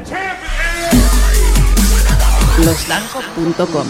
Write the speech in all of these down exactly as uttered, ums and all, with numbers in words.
los danco punto com.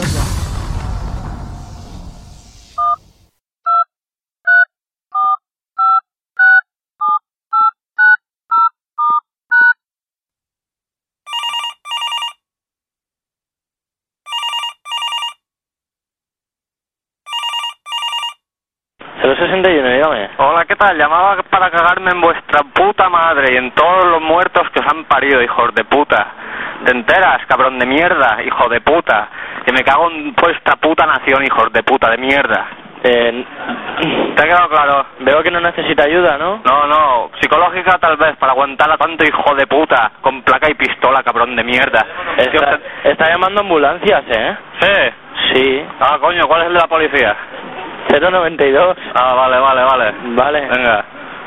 cero sesenta y uno, dígame. Hola, ¿qué tal? Llamaba para cagarme en vuestra puta madre y en todos los muertos que os han parido, hijos de puta. ¿Te enteras, cabrón de mierda, hijo de puta? Que me cago en vuestra puta nación, hijos de puta de mierda. Eh, ¿Te ha quedado claro? Veo que no necesita ayuda, ¿no? No, no, psicológica tal vez, para aguantar a tanto hijo de puta, con placa y pistola, cabrón de mierda. Está, está llamando ambulancias, ¿eh? ¿Sí? Sí. Ah, coño, ¿cuál es el de la policía? cero noventa y dos. Ah, vale, vale, vale. Vale. Venga.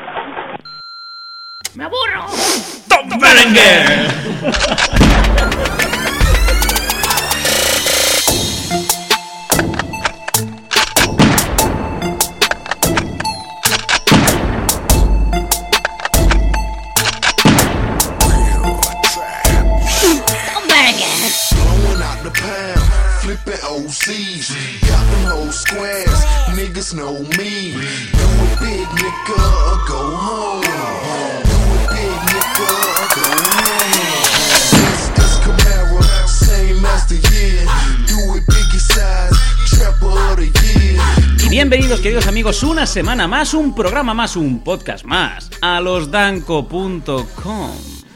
¡Me aburro! ¡Tom Berenguer! Flipping O Cs, got them whole squares, niggas know me. Do it big, nigga, or go home. Do it big, nigga, or go home. This is Camaro, same as the year. Do it biggie size, trapper of the year. Y bienvenidos, queridos amigos, una semana más, un programa más, un podcast más, a los danco punto com.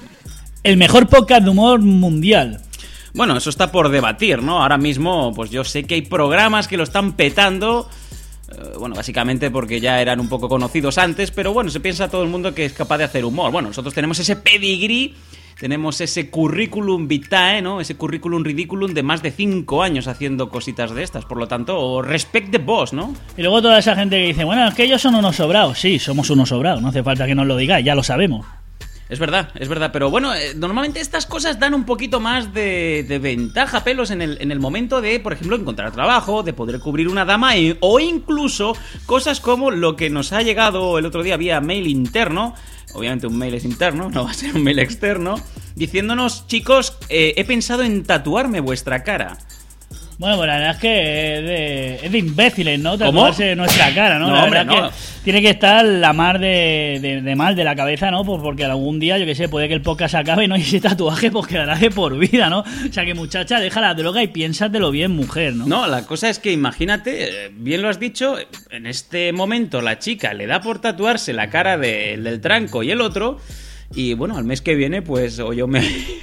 El mejor podcast de humor mundial. Bueno, eso está por debatir, ¿no? Ahora mismo, pues yo sé que hay programas que lo están petando, eh, bueno, básicamente porque ya eran un poco conocidos antes, pero bueno, se piensa todo el mundo que es capaz de hacer humor. Bueno, nosotros tenemos ese pedigrí, tenemos ese currículum vitae, ¿no? Ese currículum ridiculum de más de cinco años haciendo cositas de estas, por lo tanto, respect the boss, ¿no? Y luego toda esa gente que dice, bueno, es que ellos son unos sobrados. Sí, somos unos sobrados, no hace falta que nos lo digáis, ya lo sabemos. Es verdad, es verdad, pero bueno, eh, normalmente estas cosas dan un poquito más de, de ventaja, pelos, en el, en el momento de, por ejemplo, encontrar trabajo, de poder cubrir una dama, y, o incluso cosas como lo que nos ha llegado el otro día vía mail interno. Obviamente un mail es interno, no va a ser un mail externo, diciéndonos, chicos, eh, he pensado en tatuarme vuestra cara. Bueno, pues la verdad es que es de, es de imbéciles, ¿no? Tatuarse nuestra cara, ¿no? No, la hombre, verdad no. es que tiene que estar la mar de, de, de mal de la cabeza, ¿no? Pues porque algún día, yo que sé, puede que el podcast acabe, ¿no? Y ese tatuaje pues quedará de por vida, ¿no? O sea que, muchacha, deja la droga y piénsatelo bien, mujer, ¿no? No, la cosa es que imagínate, eh, bien lo has dicho, en este momento la chica le da por tatuarse la cara de, del tranco y el otro. Y bueno, al mes que viene, pues o yo me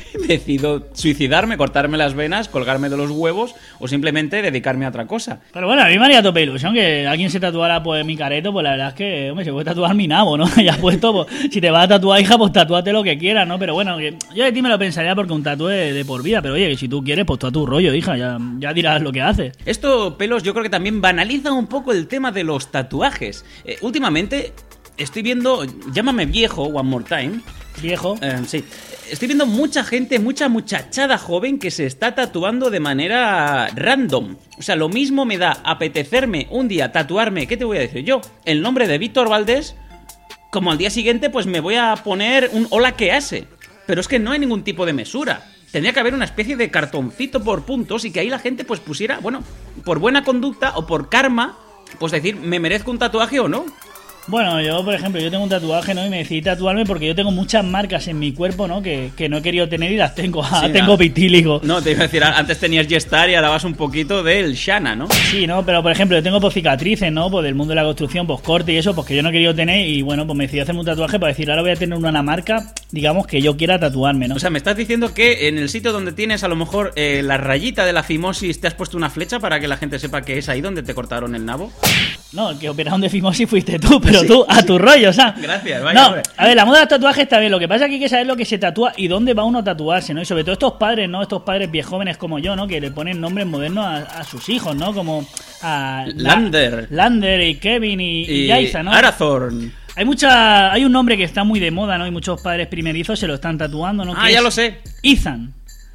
decido suicidarme, cortarme las venas, colgarme de los huevos o simplemente dedicarme a otra cosa. Pero bueno, a mí me haría tope ilusión que alguien se tatuara pues mi careto, pues la verdad es que, hombre, se puede tatuar mi nabo, ¿no? Ya puesto, pues, si te vas a tatuar, hija, pues tatúate lo que quieras, ¿no? Pero bueno, que yo de ti me lo pensaría porque un tatuaje de, de por vida, pero oye, que si tú quieres, pues tú a tu rollo, hija, ya, ya dirás lo que haces. Esto, pelos, yo creo que también banaliza un poco el tema de los tatuajes. Eh, últimamente estoy viendo, llámame viejo, one more time. Viejo. Eh, sí. Estoy viendo mucha gente, mucha muchachada joven que se está tatuando de manera random. O sea, lo mismo me da apetecerme un día tatuarme, ¿qué te voy a decir yo? El nombre de Víctor Valdés, como al día siguiente pues me voy a poner un hola que hace. Pero es que no hay ningún tipo de mesura. Tendría que haber una especie de cartoncito por puntos y que ahí la gente pues pusiera, bueno, por buena conducta o por karma, pues decir, ¿me merezco un tatuaje o no? Bueno, yo, por ejemplo, yo tengo un tatuaje, ¿no? Y me decidí tatuarme porque yo tengo muchas marcas en mi cuerpo, ¿no? Que, que no he querido tener y las tengo. Ah, Sí, tengo no. vitíligo. No, te iba a decir, antes tenías Gestar y ahora vas un poquito del Shana, ¿no? Sí, ¿no? Pero, por ejemplo, yo tengo pues cicatrices, ¿no? Pues del mundo de la construcción, pues corte y eso, pues que yo no he querido tener y, bueno, pues me decidí hacerme un tatuaje para decir, ahora voy a tener una marca, digamos, que yo quiera tatuarme, ¿no? O sea, me estás diciendo que en el sitio donde tienes a lo mejor eh, la rayita de la fimosis te has puesto una flecha para que la gente sepa que es ahí donde te cortaron el nabo. No, el que operaron de fimosis fuiste tú, pero Sí, tú, a sí. tu rollo, o sea. Gracias, vaya, No, hombre. a ver, la moda de los tatuajes está bien. Lo que pasa es que hay que saber lo que se tatúa y dónde va uno a tatuarse, ¿no? Y sobre todo estos padres, ¿no? Estos padres viejóvenes como yo, ¿no? Que le ponen nombres modernos a, a sus hijos, ¿no? Como a Lander. La, Lander y Kevin y, y, y Aiza, ¿no? Arathorn. Hay mucha, hay un nombre que está muy de moda, ¿no? Y muchos padres primerizos se lo están tatuando, ¿no? Ah, Que ya es lo sé. Ethan.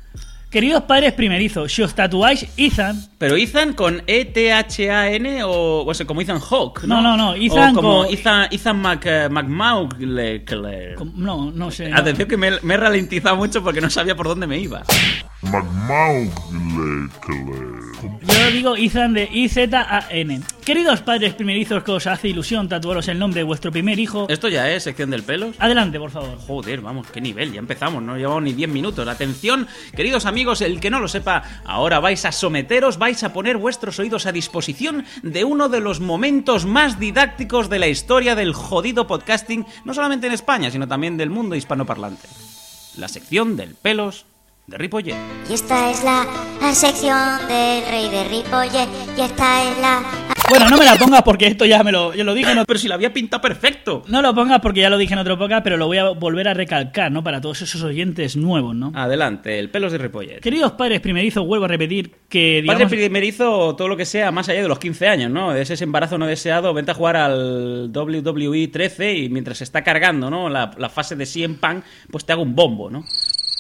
Queridos padres primerizos, si os tatuáis Ethan... Pero Ethan con E T H A N o, o sea, como Ethan Hawke, ¿no? No, no, no, Ethan o como con... Ethan, Ethan Mac, uh, McMaugle. Com- No, no sé. No. Atención que me, me he ralentizado mucho porque no sabía por dónde me iba. Yo digo Ethan de I Z A N. Queridos padres primerizos que os hace ilusión tatuaros el nombre de vuestro primer hijo... ¿Esto ya es sección del pelos? Adelante, por favor. Joder, vamos, qué nivel, ya empezamos, no llevamos ni diez minutos. Atención, queridos amigos, el que no lo sepa, ahora vais a someteros, vais a poner vuestros oídos a disposición de uno de los momentos más didácticos de la historia del jodido podcasting, no solamente en España, sino también del mundo hispanoparlante. La sección del pelos de Ripollet. Y esta es la, la sección del rey de Ripollet. Y esta es la... Bueno, no me la pongas porque esto ya me lo, yo lo dije. No, Pero si la había pintado perfecto. no lo pongas porque ya lo dije en otro podcast, pero lo voy a volver a recalcar, ¿no? Para todos esos oyentes nuevos, ¿no? Adelante, el pelos de Ripollet. Queridos padres primerizos, vuelvo a repetir que, digamos... Padre primerizo, todo lo que sea más allá de los quince años, ¿no? De ese embarazo no deseado, vente a jugar al W W E trece y mientras se está cargando, ¿no? La, la fase de C M Punk, pues te hago un bombo, ¿no?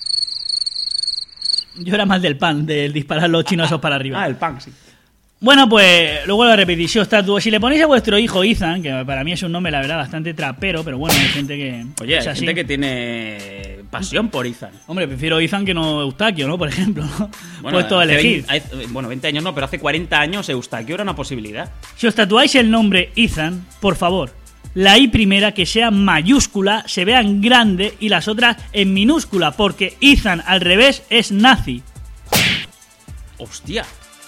Yo era más del pan, del disparar los chinosos para arriba. Ah, el Punk, sí. Bueno, pues lo vuelvo a repetir. Si os tatuáis, si le ponéis a vuestro hijo Ethan, que para mí es un nombre, la verdad, bastante trapero, pero bueno, hay gente que... Oye, es hay así. gente que tiene pasión por Ethan. Hombre, prefiero Ethan que no Eustaquio, ¿no? Por ejemplo, ¿no? Bueno, Puesto a hace elegir. veinte, hay- bueno, veinte años no, pero hace cuarenta años Eustaquio era una posibilidad. Si os tatuáis el nombre Ethan, por favor, la I primera que sea mayúscula, se vea en grande y las otras en minúscula, porque Ethan al revés es nazi. ¡Hostia!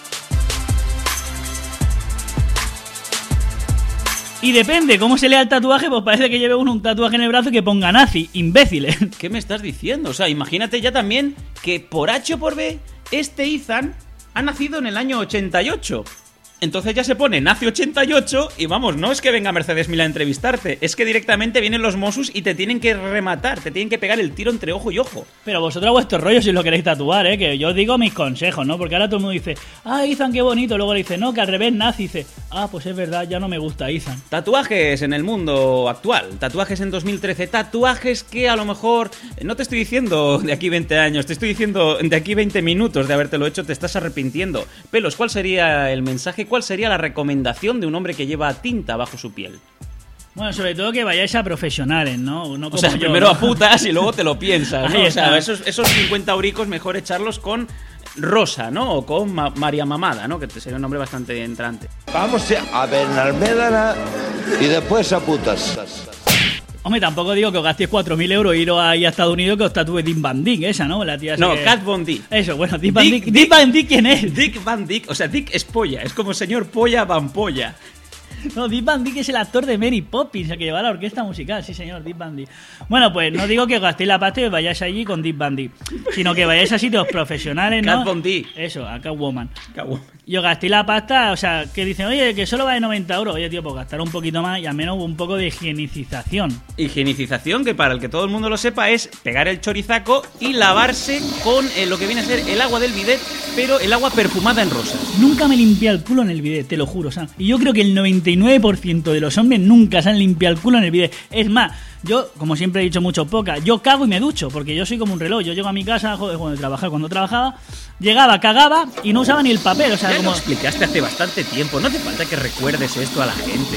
Y depende cómo se lea el tatuaje, pues parece que lleve uno un tatuaje en el brazo que ponga nazi, imbéciles. ¿Qué me estás diciendo? O sea, imagínate ya también que por H o por B, este Ethan ha nacido en el año ochenta y ocho. Entonces ya se pone nace ochenta y ocho y vamos, no es que venga Mercedes Milá a entrevistarte, es que directamente vienen los Mossos y te tienen que rematar, te tienen que pegar el tiro entre ojo y ojo. Pero vosotros a vuestro rollo si lo queréis tatuar, ¿eh? Que yo os digo mis consejos, ¿no? Porque ahora todo el mundo dice, ah, Ethan, qué bonito. Luego le dice, no, que al revés nazi. Dice, ah, pues es verdad, ya no me gusta Ethan. Tatuajes en el mundo actual, tatuajes en dos mil trece, tatuajes que a lo mejor, no te estoy diciendo de aquí veinte años, te estoy diciendo de aquí veinte minutos de habértelo hecho, te estás arrepintiendo. Pelos, ¿cuál sería el mensaje? ¿Cuál sería la recomendación de un hombre que lleva tinta bajo su piel? Bueno, sobre todo que vayáis a profesionales, ¿no? No O como sea, yo, primero ¿no? a putas y luego te lo piensas, ¿no? Ahí O sea, está. esos, esos cincuenta euricos mejor echarlos con Rosa, ¿no? O con Ma- María Mamada, ¿no? Que sería un nombre bastante entrante. Vamos a Benalmédana y después a putas. Hombre, tampoco digo que os gastéis cuatro mil euros e iros ahí a Estados Unidos que os tatúe Dean Van Dyke, esa, ¿no? La tía esa No, que- Kat Von D. Eso, bueno, Dean Van Dick- Dyke. ¿Dean Van Dyke quién es? Dick Van Dyke, o sea, Dick es polla, es como señor polla Van Polla. No, Dean Van Dyke es el actor de Mary Poppins, el que lleva la orquesta musical, sí señor, Dean Van Dyke. Bueno, pues no digo que os gastéis la pasta y os vayáis allí con Dean Van Dyke, sino que vayáis a sitios profesionales, ¿no? Kat Von D. Eso, a Catwoman. Cago. Y os gastéis la pasta, o sea, que dicen, oye, que solo vale noventa euros. Oye, tío, pues gastar un poquito más y al menos un poco de higienización. Higienización, que para el que todo el mundo lo sepa es pegar el chorizaco y lavarse con eh, lo que viene a ser el agua del bidet, pero el agua perfumada en rosas. Nunca me limpié el culo en el bidet, te lo juro, Sam. Y yo creo que el noventa y nueve por ciento de los hombres nunca se han limpiado el culo en el bidet. Es más, yo, como siempre he dicho mucho poca, yo cago y me ducho, porque yo soy como un reloj. Yo llego a mi casa, joder, cuando trabajaba, cuando trabajaba, llegaba, cagaba y no usaba ni el papel, o sea, Ya como... lo explicaste hace bastante tiempo, no hace falta que recuerdes esto a la gente.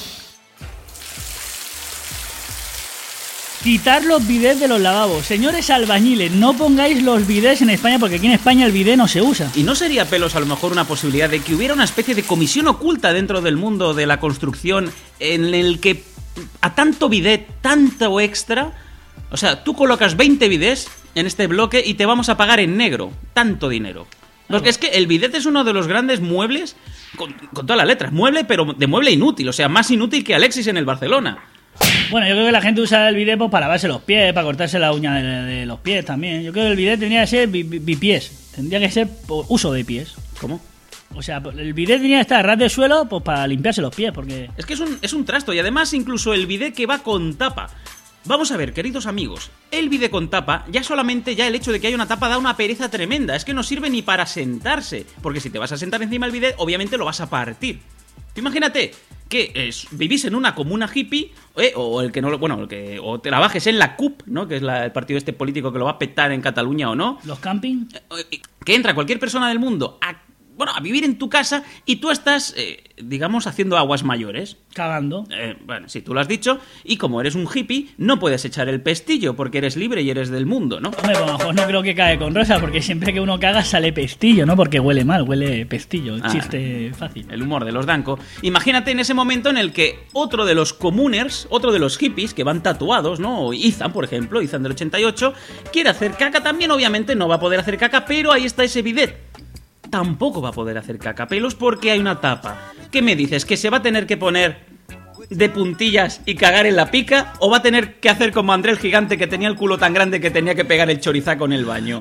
Quitar los bidets de los lavabos. Señores albañiles, no pongáis los bidets en España porque aquí en España el bidet no se usa. ¿Y no sería, Pelos, a lo mejor una posibilidad de que hubiera una especie de comisión oculta dentro del mundo de la construcción en el que a tanto bidet, tanto extra, o sea, tú colocas veinte bidets en este bloque y te vamos a pagar en negro tanto dinero? Porque es que el bidet es uno de los grandes muebles, con, con todas las letras, mueble, pero de mueble inútil, o sea, más inútil que Alexis en el Barcelona. Bueno, yo creo que la gente usa el bidet pues, para lavarse los pies, para cortarse la uña de, de los pies también. Yo creo que el bidet tendría que ser bi- bi- bipiés. Tendría que ser por uso de pies. ¿Cómo? O sea, el bidet tenía que estar a ras de suelo pues, para limpiarse los pies, porque... Es que es un, es un trasto y además incluso el bidet que va con tapa. Vamos a ver, queridos amigos, el bidet con tapa, ya solamente ya el hecho de que haya una tapa da una pereza tremenda. Es que no sirve ni para sentarse, porque si te vas a sentar encima del bidet, obviamente lo vas a partir. Tú imagínate que es, vivís en una comuna hippie, eh, o el que no lo, bueno, el que o trabajes en la C U P, ¿no? Que es la, el partido este político que lo va a petar en Cataluña o no. ¿Los camping? Eh, que entra cualquier persona del mundo a, bueno, a vivir en tu casa y tú estás, eh, digamos, haciendo aguas mayores. Cagando. Eh, bueno, sí, tú lo has dicho. Y como eres un hippie, no puedes echar el pestillo porque eres libre y eres del mundo, ¿no? Hombre, pues a lo mejor no creo que cae con rosa, porque siempre que uno caga sale pestillo, ¿no? Porque huele mal, huele pestillo. Ah, Chiste fácil. El humor de los Danko. Imagínate en ese momento en el que otro de los comuners, otro de los hippies que van tatuados, ¿no? Ethan, por ejemplo, Ethan del ochenta y ocho, quiere hacer caca también. Obviamente no va a poder hacer caca, pero ahí está ese bidet. Tampoco va a poder hacer cacapelos porque hay una tapa. ¿Qué me dices? ¿Que se va a tener que poner de puntillas y cagar en la pica? ¿O va a tener que hacer como André el gigante, que tenía el culo tan grande que tenía que pegar el chorizaco en el baño?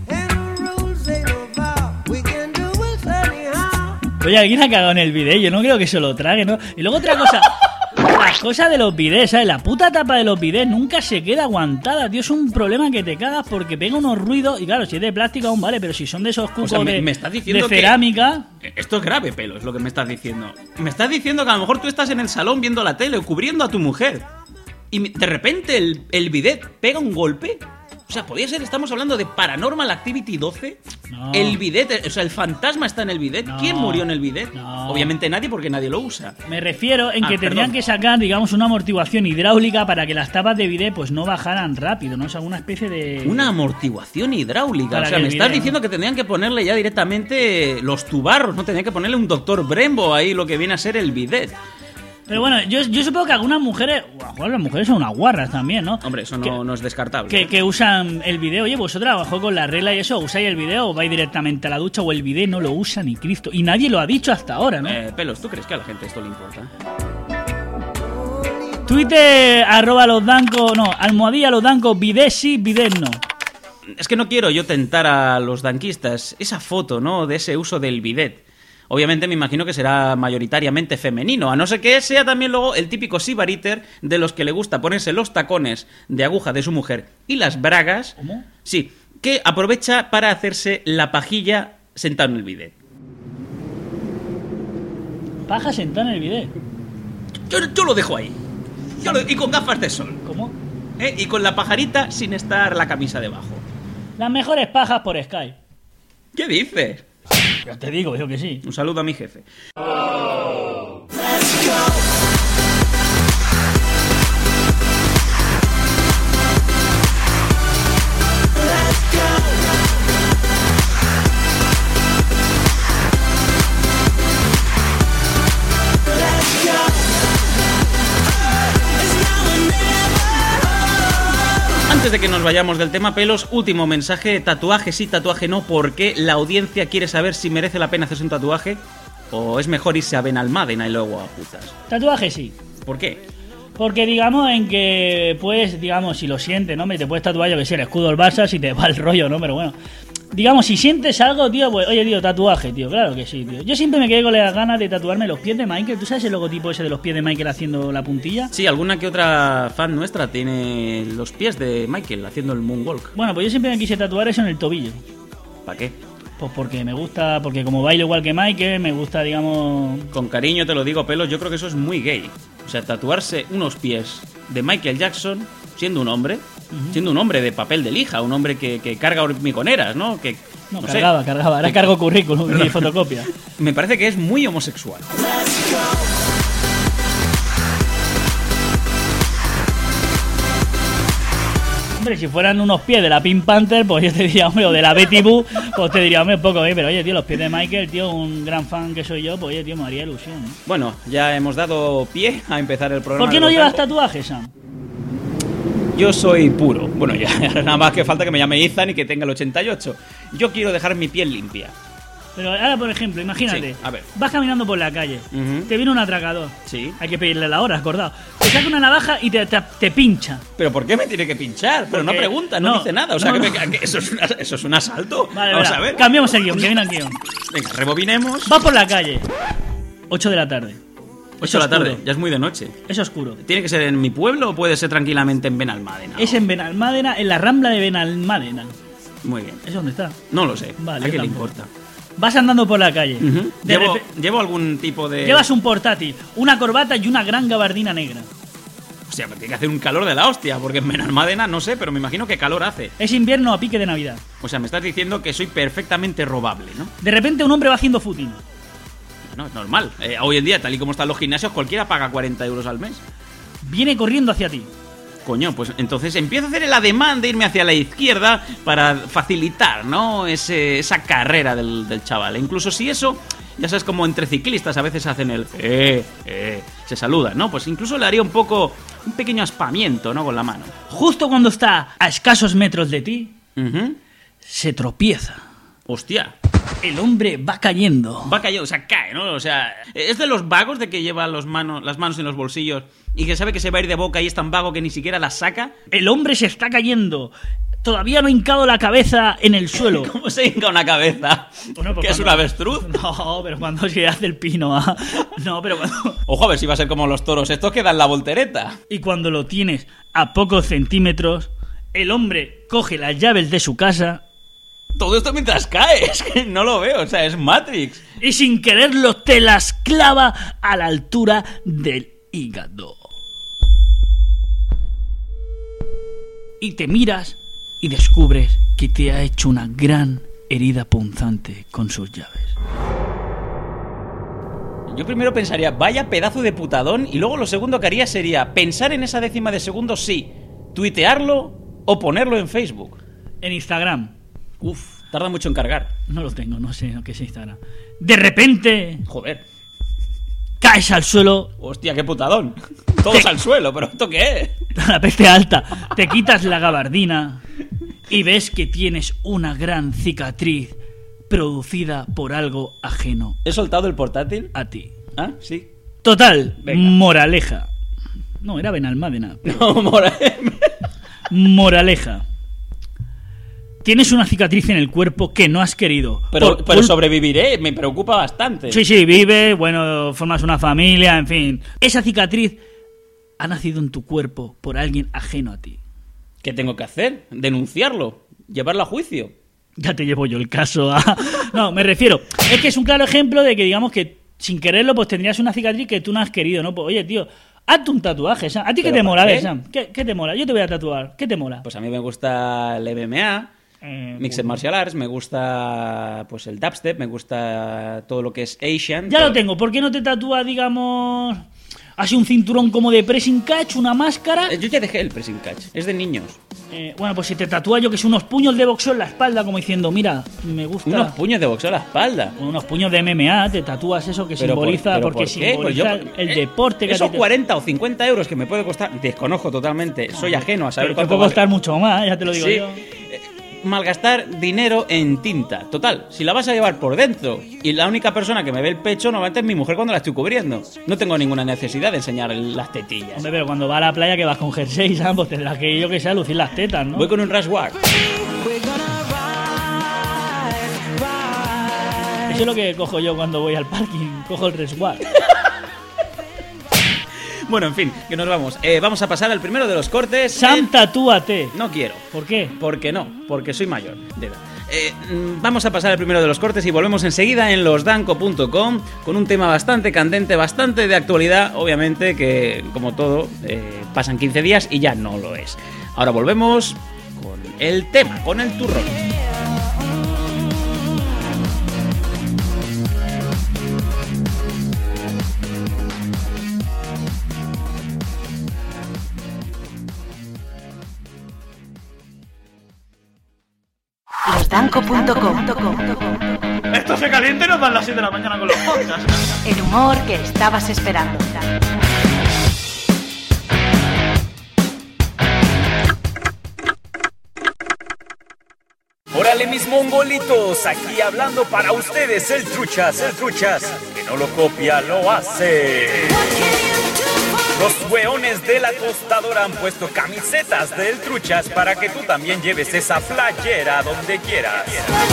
Oye, alguien ha cagado en el bidet, yo no creo que se lo trague, ¿no? Y luego otra cosa... Las cosas de los bidets, ¿sabes? La puta tapa de los bidets nunca se queda aguantada, tío. Es un problema que te cagas porque pega unos ruidos. Y claro, si es de plástico aún vale, pero si son de esos cucos O sea, me- de, me estás diciendo de que- cerámica... Esto es grave, Pelo, es lo que me estás diciendo. Me estás diciendo que a lo mejor tú estás en el salón viendo la tele o cubriendo a tu mujer y mi- de repente el, el bidet pega un golpe. O sea, podría ser, estamos hablando de Paranormal Activity doce. No. El bidet, o sea, el fantasma está en el bidet. No. ¿Quién murió en el bidet? No. Obviamente nadie, porque nadie lo usa. Me refiero en Ah, que tendrían perdón. que sacar, digamos, una amortiguación hidráulica para que las tapas de bidet pues no bajaran rápido, ¿no? O sea, una especie de... Una amortiguación hidráulica. Para O sea, que me el estás bidet, diciendo ¿no? que tendrían que ponerle ya directamente los tubarros, ¿no? Tendrían que ponerle un doctor Brembo ahí, lo que viene a ser el bidet. Pero bueno, yo, yo supongo que algunas mujeres... Bueno, las mujeres son unas guarras también, ¿no? Hombre, eso no, Que- no es descartable. Que, que usan el video. Oye, vosotros a lo mejor con la regla y eso, ¿usáis el video o vais directamente a la ducha o el video no lo usa ni Cristo? Y nadie lo ha dicho hasta ahora, ¿no? Eh, Pelos, ¿tú crees que a la gente esto le importa? Twitter, arroba los dancos, no, almohadilla los dancos, bidet sí, bidet no. Es que no quiero yo tentar a los danquistas. Esa foto, ¿no? De ese uso del bidet. Obviamente me imagino que será mayoritariamente femenino, a no ser que sea también luego el típico sibariter de los que le gusta ponerse los tacones de aguja de su mujer y las bragas. ¿Cómo? Sí, que aprovecha para hacerse la pajilla sentado en el bidet. Paja sentada en el bidet. Yo, yo lo dejo ahí. Yo lo- y con gafas de sol. ¿Cómo? ¿Eh? Y con la pajarita sin estar la camisa debajo. Las mejores pajas por Skype. ¿Qué dices? Ya te digo, yo que sí. Un saludo a mi jefe. Antes de que nos vayamos del tema pelos, último mensaje, tatuaje sí, tatuaje no, porque la audiencia quiere saber si merece la pena hacerse un tatuaje o es mejor irse a Benalmádena y luego a putas. Tatuaje sí. ¿Por qué? Porque digamos en que puedes, digamos, si lo sientes, ¿no? Me te puedes tatuar, yo que sé, el escudo del Barça si te va el rollo, ¿no? Pero bueno. Digamos, si sientes algo, tío, pues, oye, tío, tatuaje, tío, claro que sí, tío. Yo siempre me quedé con las ganas de tatuarme los pies de Michael. ¿Tú sabes el logotipo ese de los pies de Michael haciendo la puntilla? Sí, alguna que otra fan nuestra tiene los pies de Michael haciendo el moonwalk. Bueno, pues yo siempre me quise tatuar eso en el tobillo. ¿Para qué? Pues porque me gusta, porque como bailo igual que Michael, me gusta, digamos... Con cariño te lo digo, pelos, yo creo que eso es muy gay. O sea, tatuarse unos pies de Michael Jackson siendo un hombre, siendo un hombre de papel de lija, un hombre que, que carga hormigoneras, ¿no? Que, No, no sé, cargaba, cargaba. Ahora cargo currículum y fotocopia. me parece que es muy homosexual. Hombre, si fueran unos pies de la Pink Panther, pues yo te diría, hombre, o de la Betty Boo, pues te diría, hombre, poco, ¿eh? Pero oye, tío, los pies de Michael, tío, un gran fan que soy yo, pues oye, tío, me haría ilusión, ¿no? Bueno, ya hemos dado pie a empezar el programa. ¿Por qué de no los llevas Danko. tatuajes, Sam? Yo soy puro. Bueno, ya nada más que falta que me llame Ethan y que tenga el ochenta y ocho. Yo quiero dejar mi piel limpia. Pero ahora, por ejemplo, imagínate, Sí, a ver. vas caminando por la calle, Ujú. te viene un atracador, Sí. hay que pedirle la hora, acordado, te saca una navaja y te, te, te pincha. ¿Pero por qué me tiene que pinchar? Pero no Porque- pregunta, no, no, dice nada. O sea, no, que, no. me- que eso, es una- eso es un asalto. Vale, Vamos verá, a ver. cambiamos el guión, que viene el guión. Venga, rebobinemos. Vas por la calle, ocho de la tarde. ocho de la tarde, oscuro. ya es muy de noche. Es oscuro. ¿Tiene que ser en mi pueblo o puede ser tranquilamente en Benalmádena? Es en Benalmádena, en la Rambla de Benalmádena. Muy bien. ¿Es donde está? No lo sé. Vale, ¿A yo qué le tampoco. importa? Vas andando por la calle. Uh-huh. De ¿Llevo, repe- ¿Llevo algún tipo de...? Llevas un portátil, una corbata y una gran gabardina negra. O sea, me tiene que hacer un calor de la hostia, porque en Benalmádena no sé, pero me imagino que calor hace. Es invierno a pique de Navidad. O sea, me estás diciendo que soy perfectamente robable, ¿no? De repente un hombre va haciendo footing. No, es normal. Eh, hoy en día, tal y como están los gimnasios, cualquiera paga cuarenta euros al mes. Viene corriendo hacia ti. Coño, pues entonces empiezo a hacer el ademán de irme hacia la izquierda para facilitar, ¿no? Ese, esa carrera del, del chaval. E incluso si eso, ya sabes, como entre ciclistas a veces hacen el... Eh, eh, se saludan, ¿no? Pues incluso le haría un poco... un pequeño aspamiento, ¿no? Con la mano. Justo cuando está a escasos metros de ti, Uh-huh. se tropieza. Hostia. El hombre va cayendo. Va cayendo, o sea, cae, ¿no? O sea, es de los vagos de que lleva los manos, las manos en los bolsillos y que sabe que se va a ir de boca y es tan vago que ni siquiera las saca. El hombre se está cayendo. Todavía no ha hincado la cabeza en el suelo. ¿Cómo se hinca una cabeza? Bueno, pues ¿Que es cuando- un avestruz? No, pero cuando se hace el pino, ¿ah? No, pero cuando... Ojo, a ver si va a ser como los toros estos que dan la voltereta. Y cuando lo tienes a pocos centímetros, el hombre coge las llaves de su casa Todo esto mientras cae, es que no lo veo, o sea, es Matrix. y sin quererlo te las clava a la altura del hígado. Y te miras y descubres que te ha hecho una gran herida punzante con sus llaves. Yo primero pensaría, vaya pedazo de putadón, y luego lo segundo que haría sería pensar en esa décima de segundo si tuitearlo o ponerlo en Facebook. En Instagram. Uf, tarda mucho en cargar. No lo tengo, no sé qué es Instagram. De repente Joder, caes al suelo, hostia, qué putadón. Todos al suelo, pero ¿esto qué es? la peste alta, te quitas la gabardina y ves que tienes una gran cicatriz producida por algo ajeno ¿He soltado el portátil? a ti. Ah, sí. Total, Venga. moraleja. No, era Benalmádena. No, mora- Moraleja. Tienes una cicatriz en el cuerpo que no has querido. Pero, Por pero cul- sobreviviré, me preocupa bastante. Sí, sí, vive, bueno, formas una familia, en fin. Esa cicatriz ha nacido en tu cuerpo por alguien ajeno a ti. ¿Qué tengo que hacer? ¿Denunciarlo? ¿Llevarlo a juicio? Ya te llevo yo el caso. a- No, me refiero. Es que es un claro ejemplo de que, digamos, que sin quererlo, pues tendrías una cicatriz que tú no has querido, ¿no? Pues, oye, tío, hazte un tatuaje, Sam. ¿A ti qué ¿Pero te mola, a para ver, qué? Sam? ¿Qué, qué te mola? Yo te voy a tatuar. ¿Qué te mola? Pues a mí me gusta el M M A, Eh, Mixed Martial Arts, me gusta pues el dubstep, me gusta todo lo que es Asian. Ya todo- lo tengo. ¿Por qué no te tatúas, digamos, así un cinturón como de pressing catch, una máscara? Eh, Yo ya dejé el pressing catch, es de niños. Eh, bueno, pues si te tatúas, yo que sé, unos puños de boxeo en la espalda, como diciendo, mira, me gusta. Unos puños de boxeo a la espalda. Con unos puños de M M A, te tatúas eso que Pero por- simboliza, pero porque ¿por qué? Pues simboliza yo- el eh, deporte que a Esos ti te- cuarenta o cincuenta euros que me puede costar, desconozco totalmente, soy ajeno a saber Pero te cuánto puede vale. costar mucho más, ya te lo digo Sí. yo. Eh, Malgastar dinero en tinta. Total, si la vas a llevar por dentro y la única persona que me ve el pecho normalmente es mi mujer cuando la estoy cubriendo. No tengo ninguna necesidad de enseñar el- las tetillas. Hombre, pero cuando va a la playa que vas con jersey, ¿sabes? Pues tendrás que, yo que sé, lucir las tetas, ¿no? Voy con un Rashguard. Eso es lo que cojo yo cuando voy al parking, cojo el resguard. Bueno, en fin, que nos vamos. Eh, vamos a pasar al primero de los cortes. Sam, Eh, tatúate. no quiero. ¿Por qué? Porque no, porque soy mayor de edad. Eh, mm, vamos a pasar al primero de los cortes y volvemos enseguida en losdanco punto com con un tema bastante candente, bastante de actualidad, obviamente que, como todo, eh, pasan quince días y ya no lo es. Ahora volvemos con el tema, con el turrón. losdanco punto com. Esto se caliente y nos dan las siete de la mañana con los podcasts. El humor que estabas esperando. Órale mis mongolitos, aquí hablando para ustedes el Truchas, el Truchas, que no lo copia, lo hace. Los weones de la tostadora han puesto camisetas del Truchas para que tú también lleves esa playera donde quieras.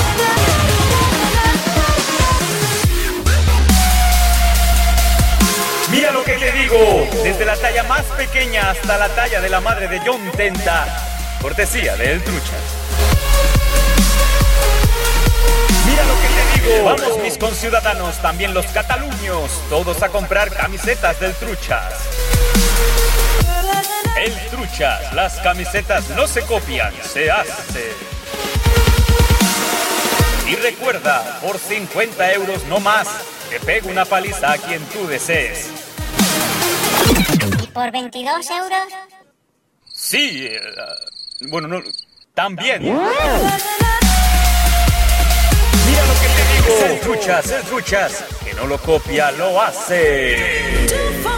Mira lo que te digo, desde la talla más pequeña hasta la talla de la madre de John Tenta, cortesía del Truchas. Mira lo que te digo, Vamos, mis conciudadanos, también los cataluños, todos a comprar camisetas del Truchas. El Truchas, las camisetas no se copian, se hacen. Y recuerda, por cincuenta euros no más, te pego una paliza a quien tú desees. ¿Y por veintidós euros? Sí, eh, bueno, no, también. Mira lo que te digo. Es el Truchas, el Truchas, que no lo copia, lo hace.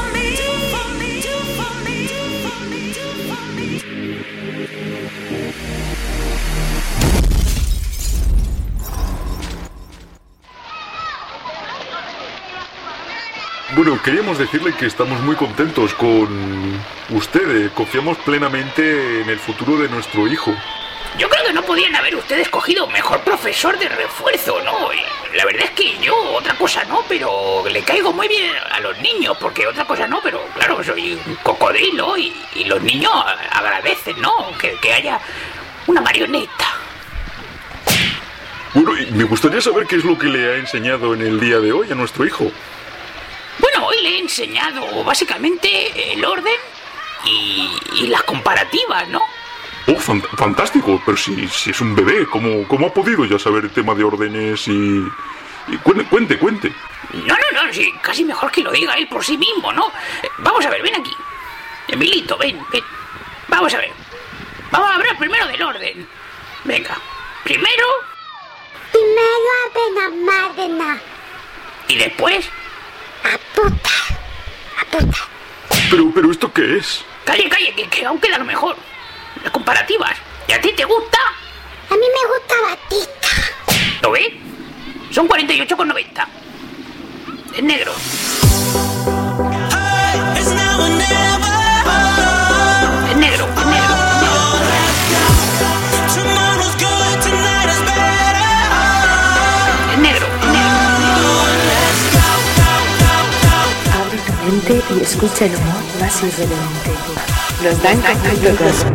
Bueno, queríamos decirle que estamos muy contentos con usted. Confiamos plenamente en el futuro de nuestro hijo. Yo creo que no podían haber ustedes cogido mejor profesor de refuerzo, ¿no? Y la verdad es que yo, otra cosa no, pero le caigo muy bien a los niños, porque otra cosa no, pero claro, soy un cocodrilo y, y los niños agradecen, ¿no? Que, que haya una marioneta. Bueno, y me gustaría saber qué es lo que le ha enseñado en el día de hoy a nuestro hijo. Bueno, hoy le he enseñado básicamente el orden y, y las comparativas, ¿no? Oh, fan- fantástico, pero si, si es un bebé, ¿cómo, ¿cómo ha podido ya saber el tema de órdenes y...? y cuente, cuente, cuente. No, no, no, sí, casi mejor que lo diga él por sí mismo, ¿no? Eh, vamos a ver, ven aquí. Emilito, ven, ven. Vamos a ver. Vamos a hablar primero del orden. Venga, primero... Primero apenas máquina. Y después... Apunta. Apunta. Pero, pero ¿esto qué es? Calle, calle, que, que aún queda lo mejor. Las comparativas. ¿Y a ti te gusta? A mí me gusta Batista. ¿Lo ves? Son cuarenta y ocho con noventa. Es negro. Es negro, es negro, es negro. Es negro, es negro. Abre tu mente y escucha el humor más irreverente. Los Danco punto com.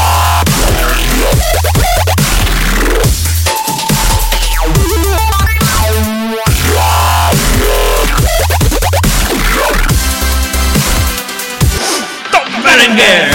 ¡Tom Berenguer!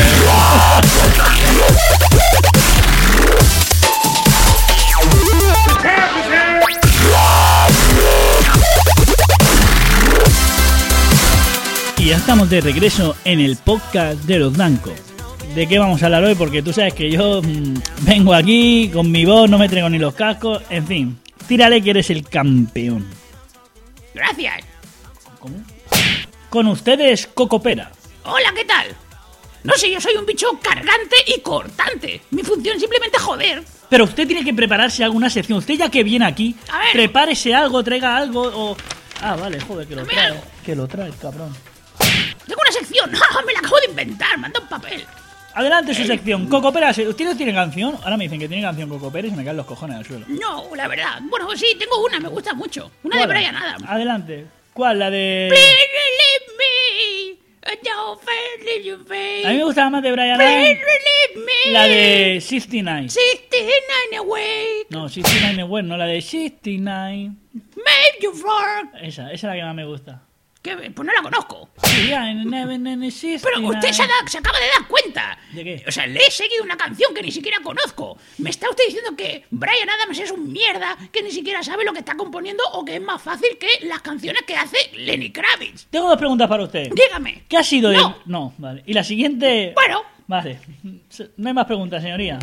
Y ya estamos de regreso en el podcast de los Danco. ¿De qué vamos a hablar hoy? Porque tú sabes que yo mmm, vengo aquí con mi voz, no me traigo ni los cascos, en fin. Tírale que eres el campeón. Gracias. ¿Cómo? Con ustedes, Cocopera. Hola, ¿qué tal? No sé, yo soy un bicho cargante y cortante. Mi función es simplemente joder. Pero usted tiene que prepararse alguna sección. Usted ya que viene aquí, a ver, prepárese algo, traiga algo o... Ah, vale, joder, que lo trae. Algo. Que lo trae, cabrón. Tengo una sección. Me la acabo de inventar. Manda un papel. Adelante su Eh. sección. Cocopera, ¿usted no tiene canción? Ahora me dicen que tiene canción Cocopera y se me caen los cojones al suelo. No, la verdad. Bueno, sí, tengo una. Me gusta mucho. Una de Bryan Adams. Adelante. ¿Cuál? La de... Please relieve me. Don't fail you face. A mí me gustaba más de Bryan Please Adams. relieve me. La de sesenta y nueve. sesenta y nueve away. No, sesenta y nueve es bueno, no la de sesenta y nueve. Make you rock. Esa, esa es la que más me gusta. ¿Qué? Pues no la conozco. Sí, ya, en Never, Never, sesenta y Pero nueve. usted se, da- se acaba de dar cuenta. ¿De qué? O sea, le he seguido una canción que ni siquiera conozco. Me está usted diciendo que Bryan Adams es un mierda, que ni siquiera sabe lo que está componiendo o que es más fácil que las canciones que hace Lenny Kravitz. Tengo dos preguntas para usted. Dígame. ¿Qué ha sido de...? No. No, vale. Y la siguiente... Bueno. Vale. No hay más preguntas, señoría.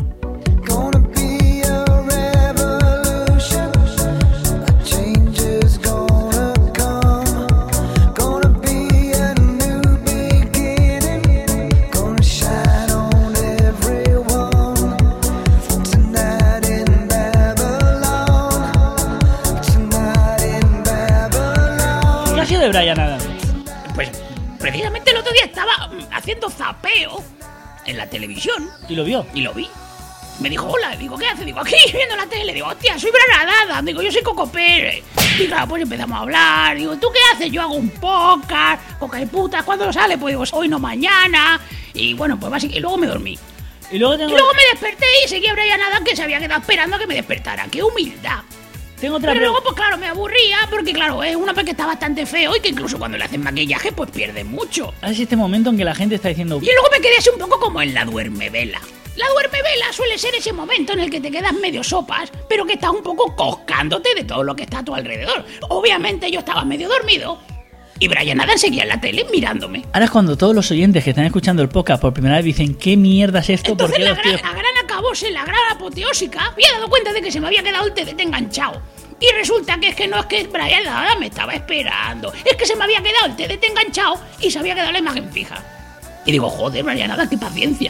¿Qué ha sido de Bryan Adams? Pues precisamente el otro día estaba mm, haciendo zapeo en la televisión. ¿Y lo vio? Y lo vi. Me dijo, hola, digo, ¿qué hace? Digo, aquí viendo la tele. Digo, hostia, soy Bryan Adams. Digo, yo soy Coco Pérez. Y claro, pues empezamos a hablar. Digo, ¿tú qué haces? Yo hago un podcast, coca de puta. ¿Cuándo sale? Pues digo, hoy no mañana. Y bueno, pues básicamente, y luego me dormí. Y luego, tengo... y luego me desperté y seguí a Bryan Adams, que se había quedado esperando a que me despertara. ¡Qué humildad! Tengo otra Pero pre- luego, pues claro, me aburría porque, claro, es una vez que está bastante feo y que incluso cuando le hacen maquillaje, pues pierde mucho. Ahora es este momento en que la gente está diciendo... Y luego me quedé así un poco como en la duermevela. La duermevela suele ser ese momento en el que te quedas medio sopas, pero que estás un poco coscándote de todo lo que está a tu alrededor. Obviamente yo estaba medio dormido y Brian Adams seguía en la tele mirándome. Ahora es cuando todos los oyentes que están escuchando el podcast por primera vez dicen ¿qué mierda es esto? ¿Por Entonces qué la los gran, tíos...? la gran acabose, la gran apoteósica, me había dado cuenta de que se me había quedado el T D T enganchado. Y resulta que es que no es que Brian Adams me estaba esperando, es que se me había quedado el T D T enganchado y se había quedado la imagen fija. Y digo, joder, Brian Adams, qué paciencia.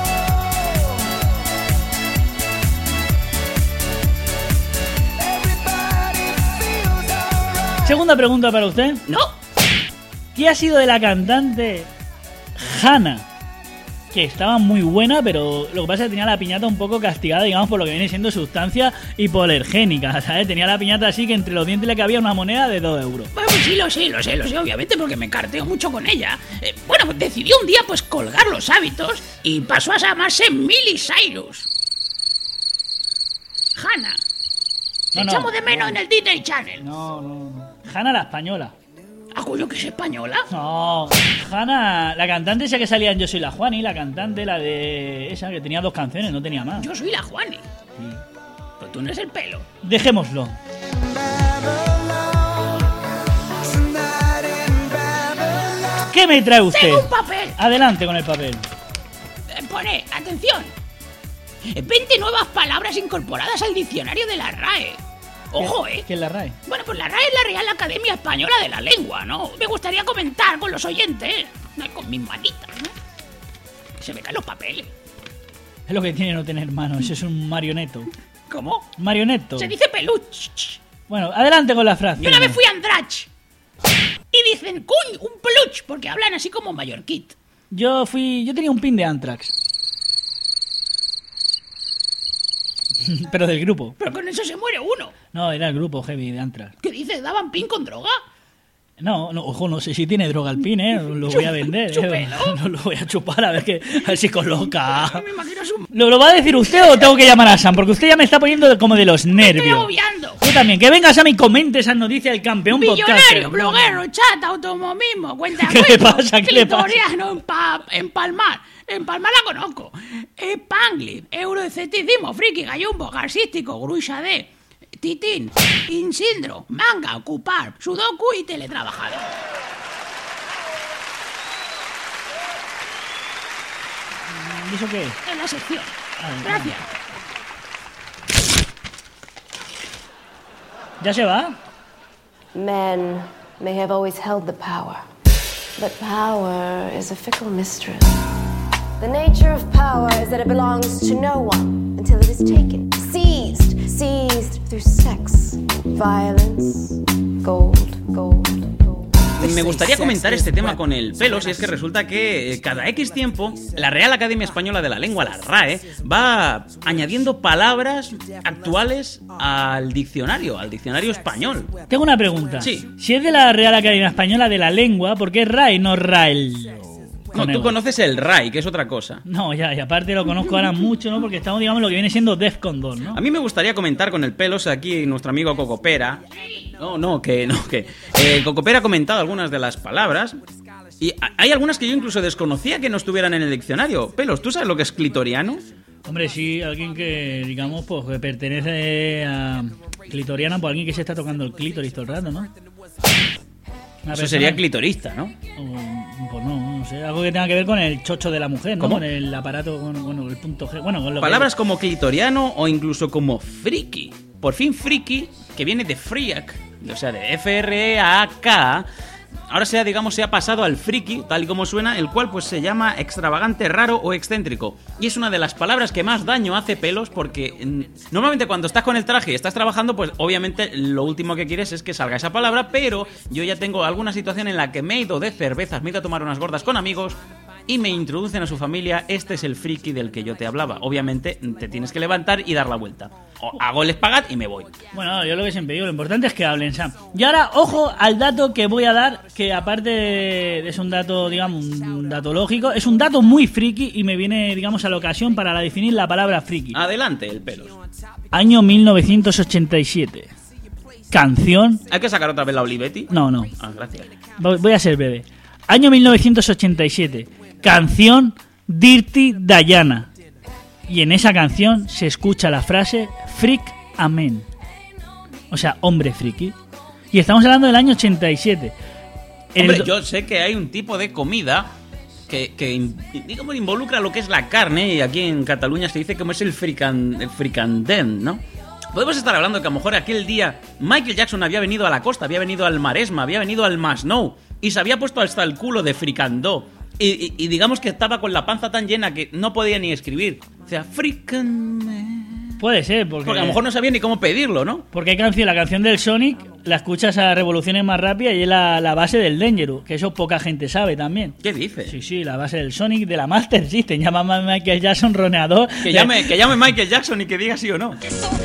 Segunda pregunta para usted. No. ¿Qué ha sido de la cantante Hannah? Que estaba muy buena, pero lo que pasa es que tenía la piñata un poco castigada, digamos, por lo que viene siendo sustancia hipoalergénica, ¿sabes? Tenía la piñata así que entre los dientes le cabía una moneda de dos euros. Bueno, pues sí, lo sé, lo sé, lo sé, obviamente, porque me carteo mucho con ella. Eh, bueno, pues decidió un día, pues, colgar los hábitos y pasó a llamarse Miley Cyrus. Hannah. Te No, no. echamos de menos en el Disney Channel. No, no, no. Hannah la española. ¿Ah, coño, que es española? No, Hannah, la cantante esa que salía en Yo Soy la Juani, la cantante, la de esa que tenía dos canciones, no tenía más. Yo soy la Juani. Sí. Pero tú no eres el pelo. Dejémoslo. ¿Qué me trae usted? Tengo un papel. Adelante con el papel. Eh, Pone, atención. veinte nuevas palabras incorporadas al diccionario de la R A E. Ojo, ¿eh? ¿Qué es la R A E? Bueno, pues la R A E es la Real Academia Española de la Lengua, ¿no? Me gustaría comentar con los oyentes, ¿no? Con mis manitas, ¿no? Se me caen los papeles. Es lo que tiene no tener manos, eso es un marioneto. ¿Cómo? Marioneto. Se dice peluche. Bueno, adelante con la frase. Yo una vez fui a Andrach y dicen, cuñ, un peluche, porque hablan así como mallorquit. Yo fui, yo tenía un pin de Anthrax. Pero del grupo. Pero con eso se muere uno. No, era el grupo heavy de Anthrax. ¿Qué dices? ¿Daban pin con droga? No, no, ojo, no sé si tiene droga el pin, ¿eh? Lo voy a vender. ¿eh? No lo voy a chupar a ver, que, a ver si coloca. Me imagino su... ¿Lo, ¿Lo va a decir usted o tengo que llamar a Sam? Porque usted ya me está poniendo como de los Me estoy nervios. agobiando. Yo también. Que venga Sam y comente esas noticias del campeón podcaster. Millonario, bloguero, chat, automomismo, cuenta ¿Qué le pasa? ¿Qué le pasa? clitoriano, empa- empalmar. Empalmar la conozco. Spanglish, euroescepticismo, friki, gallumbo, garsístico, gruisa de... Titín, insindro, manga, ocupar, sudoku y teletrabajador. ¿Y eso qué es? En la sección. Ah, Gracias. ¿Ya se va? Men may have always held the power, but power is a fickle mistress. The nature of power is that it belongs to no one until it is taken, seized, seized through sex, violence, gold, gold, gold. Me gustaría comentar este tema con el Pelos, y es que resulta que cada X tiempo la Real Academia Española de la Lengua, la R A E, va añadiendo palabras actuales al diccionario, al diccionario español. Tengo una pregunta. Sí. Si es de la Real Academia Española de la Lengua, ¿por qué R A E y no R A E L? No, tú conoces el R A I, que es otra cosa. No, ya, y aparte lo conozco ahora mucho, ¿no? Porque estamos, digamos, lo que viene siendo Defcon dos, ¿no? A mí me gustaría comentar con el Pelos aquí nuestro amigo Cocopera. No, no, que no, que... Eh, Cocopera ha comentado algunas de las palabras y hay algunas que yo incluso desconocía que no estuvieran en el diccionario. Pelos, ¿tú sabes lo que es clitoriano? Hombre, sí, alguien que, digamos, pues que pertenece a clitoriana, pues alguien que se está tocando el clítoris todo el rato, ¿no? Una Eso persona- sería clitorista, ¿no? O, pues no, no sé, algo que tenga que ver con el chocho de la mujer, ¿no? ¿Cómo? Con el aparato, bueno, bueno, el punto G, bueno, con lo Palabras que... como clitoriano o incluso como friki. Por fin friki, que viene de freak, o sea, de F R E A K, ahora se ha, digamos, se ha pasado al friki, tal y como suena, el cual pues se llama extravagante, raro o excéntrico. Y es una de las palabras que más daño hace, Pelos, porque mm, normalmente cuando estás con el traje y estás trabajando, pues obviamente lo último que quieres es que salga esa palabra, pero yo ya tengo alguna situación en la que me he ido de cervezas, me he ido a tomar unas gordas con amigos y me introducen a su familia. Este es el friki del que yo te hablaba. Obviamente te tienes que levantar y dar la vuelta. O hago el espagat y me voy. Bueno, yo lo que siempre digo, lo importante es que hablen, Sam. Y ahora, ojo al dato que voy a dar, que aparte de es un dato, digamos, un dato lógico, es un dato muy friki y me viene, digamos, a la ocasión para definir la palabra friki. Adelante, el Pelos. Año mil novecientos ochenta y siete. canción... ¿Hay que sacar otra vez la Olivetti? No, no. Ah, gracias. Voy a ser breve. Año mil novecientos ochenta y siete. Canción Dirty Diana. Y en esa canción se escucha la frase Freak Amen. O sea, hombre friki. Y estamos hablando del año ochenta y siete. En Hombre, el... yo sé que hay un tipo de comida que, que digamos, involucra lo que es la carne, y aquí en Cataluña se dice como es el frican, el fricandent, ¿no? Podemos estar hablando que a lo mejor aquel día Michael Jackson había venido a la costa, había venido al Maresma, había venido al Masnou y se había puesto hasta el culo de fricandó. Y, y, y digamos que estaba con la panza tan llena que no podía ni escribir. O sea, fricandent... Puede ser, porque... Porque a lo mejor no sabía ni cómo pedirlo, ¿no? Porque hay canción, la canción del Sonic, la escuchas a revoluciones más rápidas y es la, la base del Dangerous, que eso poca gente sabe también. ¿Qué dices? Sí, sí, la base del Sonic de la Master System. Llama a Michael Jackson roneador. Que de... llame, que llame Michael Jackson y que diga sí o no.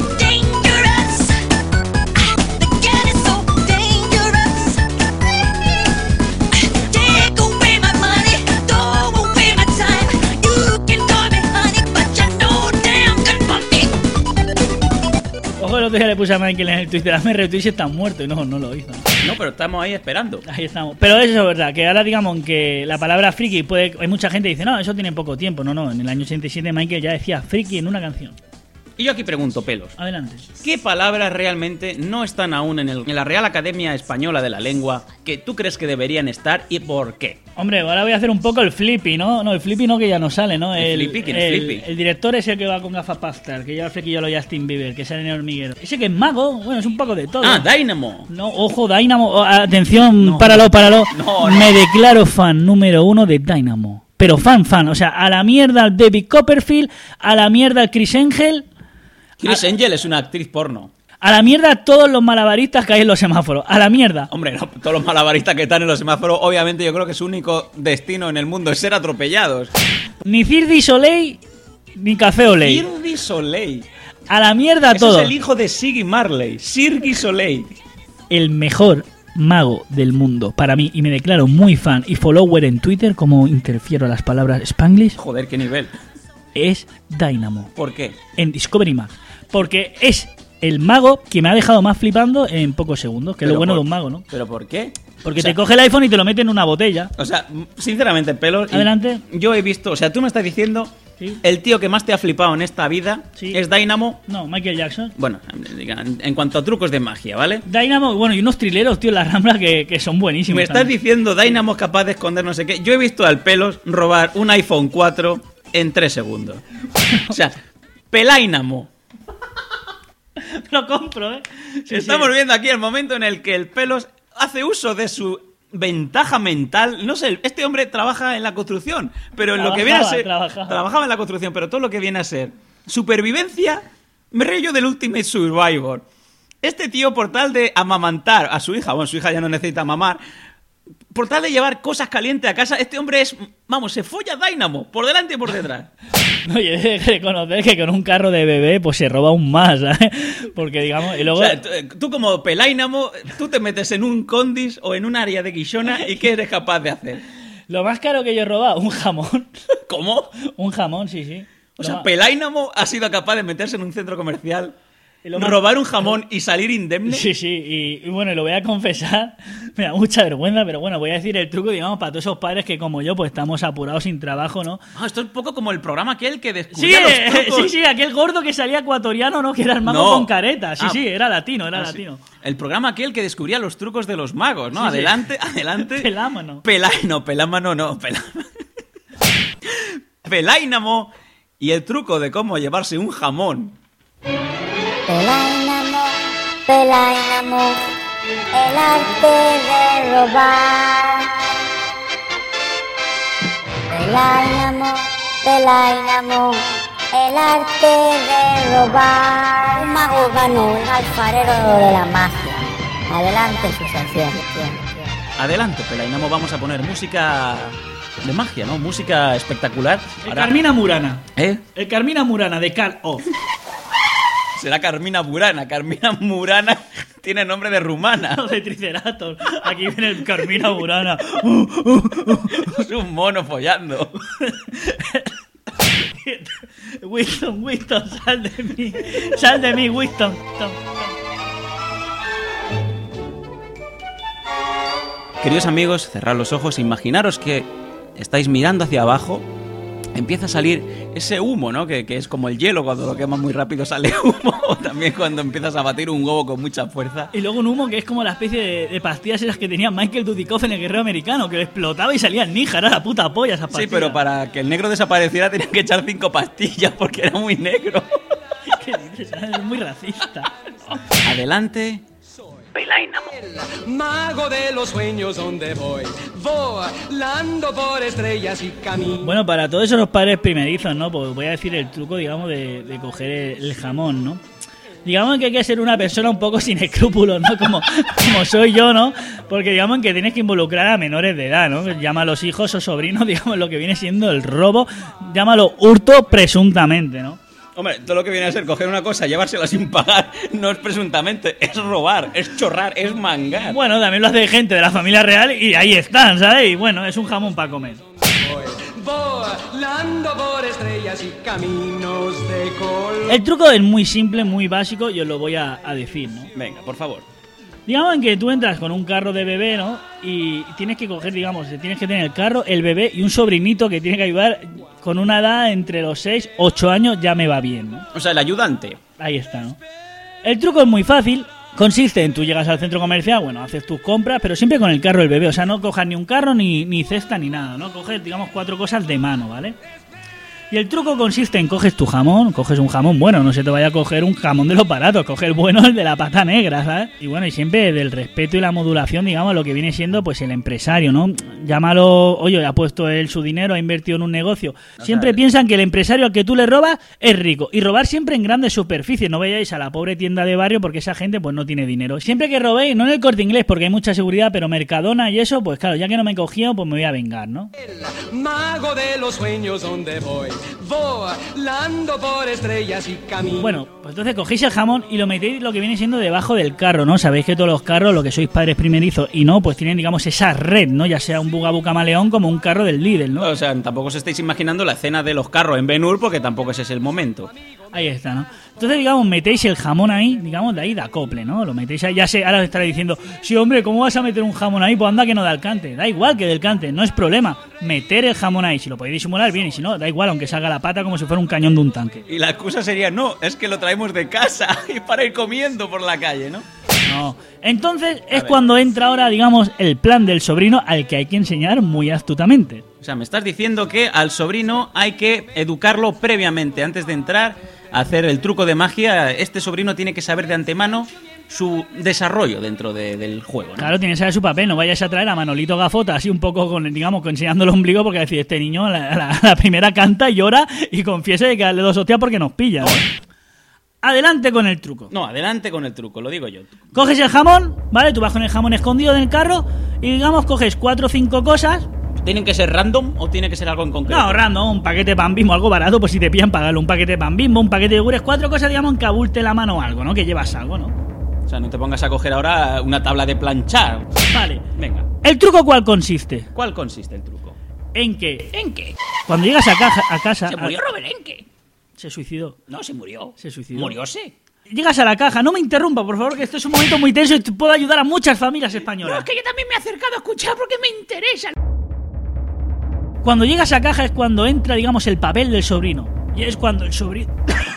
Ojo, el otro día le puse a Michael en el Twitter, hazme retweet si estás muerto, y no, no lo hizo. No, pero estamos ahí esperando. Ahí estamos. Pero eso es verdad, que ahora digamos que la palabra friki puede... Hay mucha gente que dice, no, eso tiene poco tiempo. No, no, en el año ochenta y siete Michael ya decía friki en una canción. Y yo aquí pregunto, Pelos. Adelante. ¿Qué palabras realmente no están aún en, el, en la Real Academia Española de la Lengua que tú crees que deberían estar y por qué? Hombre, ahora voy a hacer un poco el flippy, ¿no? No, el flippy no, que ya no sale, ¿no? ¿El, el flippy? ¿Quién el, es flippy? El director es el que va con gafas pastel, que lleva el flequillo a lo Justin Bieber, que sale en el hormiguero. Ese que es mago, bueno, es un poco de todo. Ah, Dynamo. No, ojo, Dynamo. Oh, atención, no, páralo, páralo. No, no. Me declaro fan número uno de Dynamo. Pero fan, fan. O sea, a la mierda al David Copperfield, a la mierda al Chris Angel... Chris a... Angel es una actriz porno. A la mierda todos los malabaristas que hay en los semáforos. A la mierda. Hombre, no, todos los malabaristas que están en los semáforos, obviamente yo creo que su único destino en el mundo es ser atropellados. Ni Cirque du Soleil, ni Café Olé. Cirque du Soleil. A la mierda Ese todo. Es el hijo de Siggy Marley. Cirque du Soleil. El mejor mago del mundo para mí, y me declaro muy fan y follower en Twitter, como interfiero a las palabras Spanglish. Joder, qué nivel. Es Dynamo. ¿Por qué? En Discovery Max. Porque es el mago que me ha dejado más flipando en pocos segundos, que es lo bueno por, de un mago, ¿no? ¿Pero por qué? Porque o sea, te coge el iPhone y te lo mete en una botella. O sea, sinceramente, Pelos... Adelante. Yo he visto... O sea, tú me estás diciendo... ¿Sí? El tío que más te ha flipado en esta vida sí. es Dynamo. No, Michael Jackson. Bueno, en cuanto a trucos de magia, ¿vale? Dynamo, bueno, y unos trileros, tío, en la Rambla que, que son buenísimos. Me estás también. diciendo Dynamo es capaz de esconder no sé qué. Yo he visto al Pelos robar un iPhone cuatro en tres segundos. O sea, Pelainamo. Lo compro, ¿eh? Sí, Estamos sí. viendo aquí el momento en el que el Pelos hace uso de su ventaja mental. No sé, este hombre trabaja en la construcción, pero en trabajaba, lo que viene a ser... Trabajaba. trabajaba en la construcción, pero todo lo que viene a ser supervivencia, me río del Ultimate Survivor. Este tío, por tal de amamantar a su hija, bueno, su hija ya no necesita mamar, por tal de llevar cosas calientes a casa, este hombre es, vamos, se folla Dynamo, por delante y por detrás. Oye, hay que reconocer que con un carro de bebé pues se roba aún más, ¿sabes? Porque digamos, y luego... O sea, tú, tú como Pelainamo, tú te metes en un Condis o en un área de Guixona y ¿qué eres capaz de hacer? Lo más caro que yo he robado, un jamón. ¿Cómo? Un jamón, sí, sí. O sea, Pelainamo ha sido capaz de meterse en un centro comercial, más... robar un jamón y salir indemne. Sí, sí, y, y bueno, lo voy a confesar, me da mucha vergüenza, pero bueno, voy a decir el truco, digamos, para todos esos padres que como yo, pues estamos apurados sin trabajo, ¿no? Ah, esto es un poco como el programa aquel que descubría sí, los trucos. Sí, sí, aquel gordo que salía ecuatoriano, ¿no? Que era el mago no. con careta, sí, ah, sí, era latino, era ah, latino. Sí. El programa aquel que descubría los trucos de los magos, ¿no? Sí, adelante, sí. adelante. Pelámano. Pelá... No, pelámano no, pelá... Pelainamo y el truco de cómo llevarse un jamón. Pelainamo, Pelainamo, el arte de robar. Pelainamo, Pelainamo, el arte de robar. Un mago ganó, un alfarero de la magia. Adelante su sección. Adelante, Pelainamo, vamos a poner música de magia, ¿no? Música espectacular. El Ahora... Carmina Murana. ¿Eh? El Carmina Murana de Carl Off. Será Carmina Burana. Carmina Murana tiene nombre de rumana. No, de Triceratops. Aquí viene el Carmina Burana. Es un mono follando. Winston, Winston, sal de mí. Sal de mí, Winston. Queridos amigos, cerrad los ojos, imaginaros que estáis mirando hacia abajo, empieza a salir ese humo, ¿no? Que, que es como el hielo, cuando lo quemas muy rápido sale humo, o también cuando empiezas a batir un huevo con mucha fuerza. Y luego un humo que es como la especie de, de pastillas esas que tenía Michael Dudikoff en el Guerrero Americano, que explotaba y salía el ninja, era la puta polla esa pastilla. Sí, pero para que el negro desapareciera tenían que echar cinco pastillas porque era muy negro. ¿Qué dices? Es muy racista. Adelante. Pelaínamo. Mago de los sueños, ¿dónde voy? Volando por estrellas y caminos. Bueno, para todos esos padres primerizos, ¿no? Pues voy a decir el truco, digamos, de, de coger el, el jamón, ¿no? Digamos que hay que ser una persona un poco sin escrúpulos, ¿no? Como, como soy yo, ¿no? Porque digamos que tienes que involucrar a menores de edad, ¿no? Llama a los hijos o sobrinos, digamos, lo que viene siendo el robo. Llámalo hurto presuntamente, ¿no? Hombre, todo lo que viene a ser coger una cosa, llevársela sin pagar, no es presuntamente, es robar, es chorrar, es mangar. Bueno, también lo hace gente de la familia real y ahí están, ¿sabes? Y bueno, es un jamón para comer. Volando por estrellas y caminos de color. El truco es muy simple, muy básico y os lo voy a, a decir, ¿no? Venga, por favor. Digamos en que tú entras con un carro de bebé, ¿no? Y tienes que coger, digamos, tienes que tener el carro, el bebé y un sobrinito que tiene que ayudar con una edad entre los seis, ocho años, ya me va bien, ¿no? O sea, el ayudante. Ahí está, ¿no? El truco es muy fácil, consiste en tú llegas al centro comercial, bueno, haces tus compras, pero siempre con el carro del bebé, o sea, no cojas ni un carro, ni, ni cesta, ni nada, ¿no? Coges, digamos, cuatro cosas de mano, ¿vale? Y el truco consiste en coges tu jamón, coges un jamón bueno, no se te vaya a coger un jamón de los baratos, coge el bueno, el de la pata negra, ¿sabes? Y bueno, y siempre del respeto y la modulación, digamos, lo que viene siendo pues el empresario, ¿no? Llámalo, oye, ha puesto él su dinero, ha invertido en un negocio. Siempre piensan que el empresario al que tú le robas es rico. Y robar siempre en grandes superficies, no vayáis a la pobre tienda de barrio porque esa gente pues no tiene dinero. Siempre que robéis, no en el Corte Inglés porque hay mucha seguridad, pero Mercadona y eso, pues claro, ya que no me he cogido, pues me voy a vengar, ¿no? El mago de los sueños, ¿dónde voy? Volando por estrellas y caminos. Bueno, pues entonces cogéis el jamón y lo metéis lo que viene siendo debajo del carro, ¿no? Sabéis que todos los carros, lo que sois padres primerizos y no, pues tienen, digamos, esa red, ¿no? Ya sea un Bugabu Camaleón como un carro del Lidl, ¿no? O sea, tampoco os estáis imaginando la escena de los carros en Ben-Hur porque tampoco ese es el momento. Ahí está, ¿no? Entonces, digamos, metéis el jamón ahí, digamos, de ahí de acople, ¿no? Lo metéis ahí, ya sé, ahora os estaré diciendo, sí, hombre, ¿cómo vas a meter un jamón ahí? Pues anda que no da el cante. Da igual que del cante, no es problema. Meter el jamón ahí, si lo podéis disimular bien, y si no, da igual, aunque salga la pata como si fuera un cañón de un tanque. Y la excusa sería, no, es que lo traemos de casa y para ir comiendo por la calle, ¿no? No. Entonces es cuando entra ahora, digamos, el plan del sobrino al que hay que enseñar muy astutamente. O sea, me estás diciendo que al sobrino hay que educarlo previamente, antes de entrar a hacer el truco de magia. Este sobrino tiene que saber de antemano su desarrollo dentro de, del juego, ¿no? Claro, tiene que saber su papel, no vayas a traer a Manolito Gafota así un poco con, digamos, con enseñando el ombligo, porque decir, este niño a la, a la, a la primera canta, llora y confiesa de que darle dos hostias porque nos pilla, ¿no? Adelante con el truco. No, adelante con el truco, lo digo yo. Coges el jamón, ¿vale? Tú vas con el jamón escondido en el carro y, digamos, coges cuatro o cinco cosas. ¿Tienen que ser random o tiene que ser algo en concreto? No, random, un paquete de pan Bimbo, algo barato, pues si te pillan pagarlo. Un paquete de pan Bimbo, un paquete de yogures, cuatro cosas, digamos, en que abulte la mano o algo, ¿no? Que llevas algo, ¿no? O sea, no te pongas a coger ahora una tabla de planchar. Vale. Venga. ¿El truco cuál consiste? ¿Cuál consiste el truco? En que, ¿En qué? cuando llegas a, caja, a casa... ¿Se murió a... Robert en qué? Se suicidó. No, se murió. Se suicidó. Murióse. Llegas a la caja, no me interrumpa, por favor, que esto es un momento muy tenso y puedo ayudar a muchas familias españolas. No, es que yo también me he acercado a escuchar porque me interesa. Cuando llegas a caja es cuando entra, digamos, el papel del sobrino. Y es cuando el sobrino...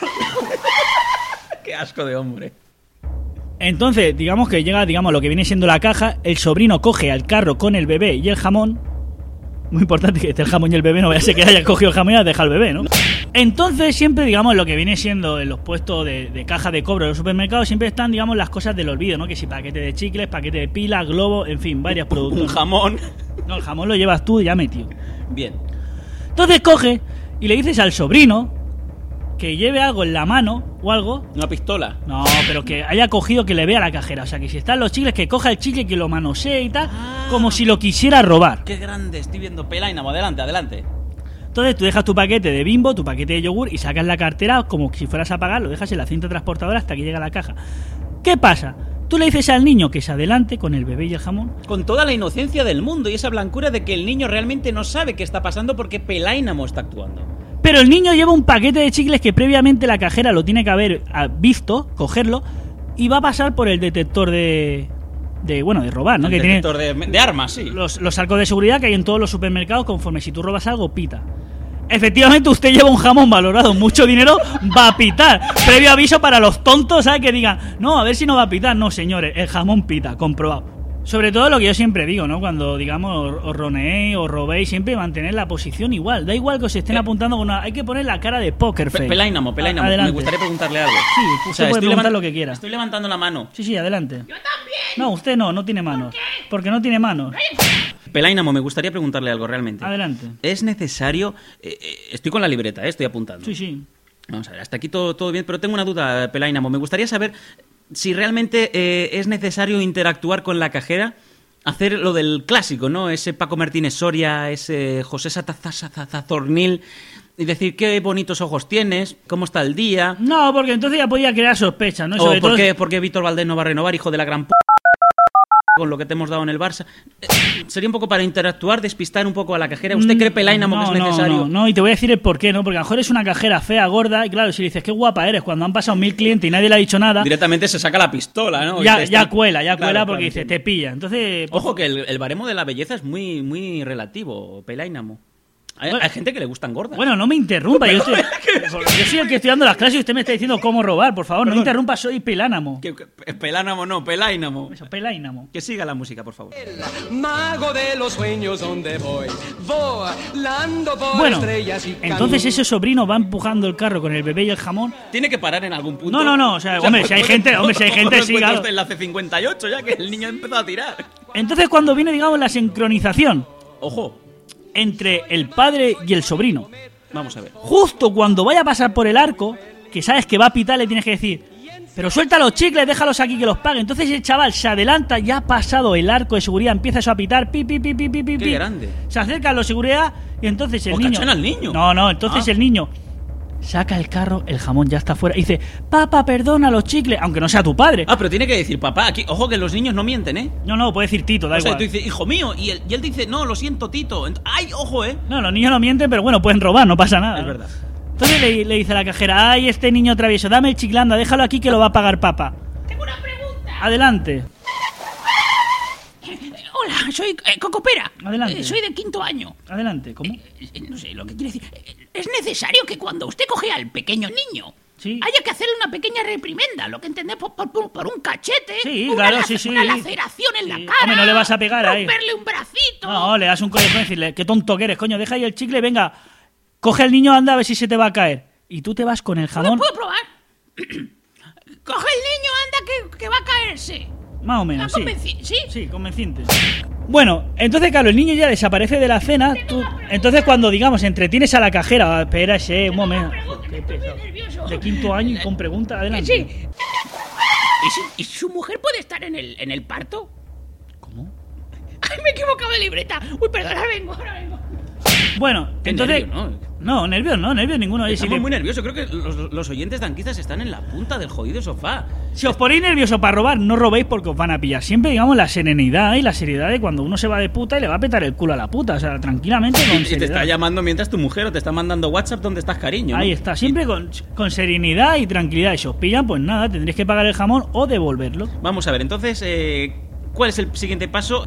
Qué asco de hombre. Entonces, digamos que llega, digamos, lo que viene siendo la caja, el sobrino coge al carro con el bebé y el jamón. Muy importante que esté el jamón y el bebé, no vaya a ser que haya cogido el jamón y haya dejado el bebé, ¿no? Entonces, siempre, digamos, lo que viene siendo en los puestos de, de caja de cobro de los supermercados, siempre están, digamos, las cosas del olvido, ¿no? Que si paquete de chicles, paquete de pilas, globo, en fin, varios productos. Un jamón. No, el jamón lo llevas tú ya metido. Bien. Entonces coge y le dices al sobrino que lleve algo en la mano o algo. Una pistola. No, pero que haya cogido, que le vea la cajera. O sea, que si están los chicles, que coja el chicle, que lo manosee y tal, ah, como si lo quisiera robar. Qué grande, estoy viendo Pelaínamo. Adelante, adelante. Entonces tú dejas tu paquete de Bimbo, tu paquete de yogur y sacas la cartera como si fueras a pagar, lo dejas en la cinta transportadora hasta que llega a la caja. ¿Qué pasa? Tú le dices al niño que se adelante con el bebé y el jamón. Con toda la inocencia del mundo y esa blancura de que el niño realmente no sabe qué está pasando porque Pelaínamo está actuando. Pero el niño lleva un paquete de chicles que previamente la cajera lo tiene que haber visto, cogerlo, y va a pasar por el detector de... de bueno, de robar, ¿no? Un que tiene detector de, de armas, sí. Los, los arcos de seguridad que hay en todos los supermercados, conforme si tú robas algo, pita. Efectivamente, usted lleva un jamón valorado mucho dinero, va a pitar. Previo aviso para los tontos, ¿sabes? Que digan, no, a ver si no va a pitar. No, señores, el jamón pita, comprobado. Sobre todo lo que yo siempre digo, ¿no? Cuando, digamos, os roneéis o robéis, siempre mantener la posición igual. Da igual que os estén apuntando con una... Hay que poner la cara de poker face. Pelaínamo, Pelaínamo, Adelante. me gustaría preguntarle algo. Sí, usted O sea, puede estoy preguntar levant- lo que quiera. Estoy levantando la mano. Sí, sí, adelante. Yo también. No, usted no, no tiene manos. ¿Por qué? Porque no tiene manos. Pelaínamo, me gustaría preguntarle algo realmente. Adelante. ¿Es necesario...? eh, eh, estoy con la libreta, eh, estoy apuntando. Sí, sí. Vamos a ver, hasta aquí todo, todo bien, pero tengo una duda, Pelaínamo. Me gustaría saber si realmente eh, es necesario interactuar con la cajera, hacer lo del clásico, ¿no? Ese Paco Martínez Soria, ese José Satazazazazornil, y decir qué bonitos ojos tienes, cómo está el día. No, porque entonces ya podía crear sospechas, ¿no? Y O sobre por todo- qué, por qué Víctor Valdés no va a renovar, hijo de la gran p... con lo que te hemos dado en el Barça. Eh, Sería un poco para interactuar, despistar un poco a la cajera. ¿Usted cree, Pelaínamo, no, que es necesario? No, no, no, y te voy a decir el por qué, ¿no? Porque a lo mejor es una cajera fea, gorda, y claro, si le dices qué guapa eres cuando han pasado mil clientes y nadie le ha dicho nada, Directamente se saca la pistola, ¿no? ya, Y te ya está- cuela, ya Claro, cuela claro, porque dice, entiendo. te pilla. Entonces, Ojo que el, el baremo de la belleza es muy, muy relativo, Pelaínamo. Hay, hay gente que le gustan gordas. bueno, no me interrumpa, yo, estoy, yo soy el que estoy dando las clases y usted me está diciendo cómo robar, por favor, no Perdón. interrumpa, soy Pelánamo. Que- que- Pelánamo no, Pelaínamo. Eso, Pelaínamo. Que siga la música, por favor. Mago de los sueños, donde voy? Volando por Bueno, estrellas y entonces ese sobrino va empujando el carro con el bebé y el jamón. Tiene que parar en algún punto. No, no, no, o sea, hombre, si hay gente- hombre, si hay gente, sí, claro. En la C cincuenta y ocho ya que el niño empezó a tirar. Entonces cuando viene, digamos, la sincronización Ojo, entre el padre y el sobrino, vamos a ver. justo cuando vaya a pasar por el arco, que sabes que va a pitar, le tienes que decir, pero suelta los chicles, déjalos aquí que los pague. Entonces el chaval se adelanta, ya ha pasado el arco de seguridad, empieza eso a pitar, pi, pi, pi, pi, pi, pi, Qué pi. grande. Se acerca a los seguridad y entonces el O niño... cachan al niño. No, no, entonces Ah. el niño saca el carro, el jamón ya está fuera y dice, papá, perdona los chicles, aunque no sea tu padre. Ah, pero tiene que decir papá. Aquí, ojo que los niños no mienten, ¿eh? No, no, puede decir Tito, da O sea, igual. tú dices, hijo mío, y él, y él dice, no, lo siento, Tito. Ent- ¡Ay, ojo, eh! No, los niños no mienten, pero bueno, pueden robar, no pasa nada. Es verdad. Entonces le, le dice a la cajera, ay, este niño travieso, dame el chiclanda, déjalo aquí que lo va a pagar papá. Tengo una pregunta. Adelante. Hola, soy eh, Cocopera. Adelante. Eh, soy de quinto año. Adelante, ¿cómo? Eh, no sé lo que quiere decir. Eh, ¿Es necesario que cuando usted coge al pequeño niño Sí. haya que hacerle una pequeña reprimenda? Lo que entendés por, por- por- por un cachete, Sí, una, claro, lace- sí, sí. una laceración en Sí. la cara. Hombre, no le vas a pegar ahí. romperle un bracito. No, le das un collejón y decirle, qué tonto que eres, coño, deja ahí el chicle, venga, coge al niño, anda a ver si se te va a caer. Y tú te vas con el ¿No jamón, puedo probar? Coge el niño, anda que, que va a caerse. más o menos, ¿Está sí. convenci- ¿Sí? Sí, convenciente. Bueno, entonces, claro, el niño ya desaparece de la cena. Tú, entonces, cuando, digamos, entretienes a la cajera, ah, espera ese un momento. Qué pesado. De quinto año y con pregunta, adelante. Sí. ¿Y su, y su mujer puede estar en el, en el parto? ¿Cómo? Ay, me he equivocado de libreta. Uy, perdón, ahora vengo, ahora vengo. Bueno, Qué entonces. nervio, ¿no? No, nervios no, nervios ninguno. Oye, si, Estamos le- muy nerviosos. Creo que los, los oyentes de Anquizas están en la punta del jodido sofá. si os ponéis nerviosos para robar, no robéis porque os van a pillar. Siempre, digamos, la serenidad y la seriedad de cuando uno se va de puta y le va a petar el culo a la puta. O sea, tranquilamente, con Y te seriedad. está llamando mientras tu mujer o te está mandando WhatsApp donde estás, cariño, ¿no? Ahí está, siempre con, con serenidad y tranquilidad. Y si os pillan, pues nada, tendréis que pagar el jamón o devolverlo. Vamos a ver, entonces, eh, ¿cuál es el siguiente paso?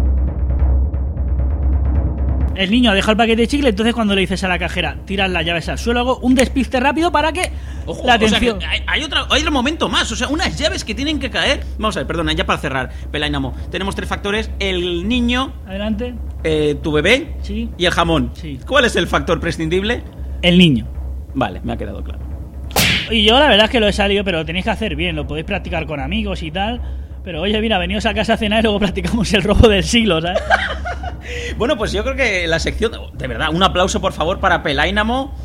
El niño deja el paquete de chicle, entonces cuando le dices a la cajera, tiras las llaves al suelo, hago un despiste rápido para que Ojo, la o sea atención... que hay, hay otra, hay otro momento más, o sea, unas llaves que tienen que caer. Vamos a ver, perdona, ya para cerrar, Pelaínamo. Tenemos tres factores: el niño, Adelante. eh, tu bebé Sí. y el jamón. Sí. ¿Cuál es el factor prescindible? El niño. Vale, me ha quedado claro. Y yo la verdad es que lo he salido, pero lo tenéis que hacer bien, lo podéis practicar con amigos y tal. Pero oye, mira, venidos a casa a cenar y luego practicamos el robo del siglo, ¿sabes? Bueno, pues yo creo que la sección... De verdad, un aplauso, por favor, para Pelaínamo.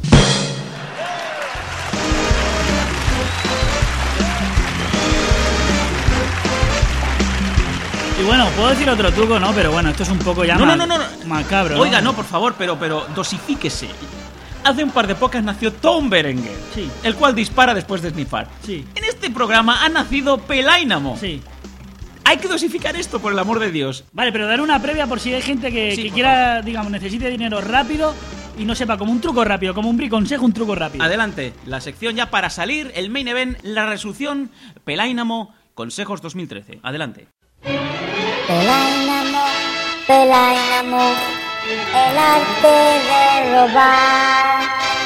Y bueno, puedo decir otro truco, ¿no? Pero bueno, esto es un poco ya No, ma- no, no, no. macabro, ¿no? Oiga, no, por favor, pero, pero dosifíquese. Hace un par de pocas nació Tom Berenguer, Sí. el cual dispara después de snifar. Sí. En este programa ha nacido Pelaínamo. Sí. Hay que dosificar esto, por el amor de Dios. Vale, pero dar una previa por si hay gente que, Sí, que por quiera, digamos, necesite dinero rápido y no sepa, como un truco rápido, como un bri consejo, un truco rápido. Adelante, la sección ya para salir, el main event, la resolución, Pelaínamo, Consejos dos mil trece. Adelante. Pelainamo, Pelainamo, el arte de robar.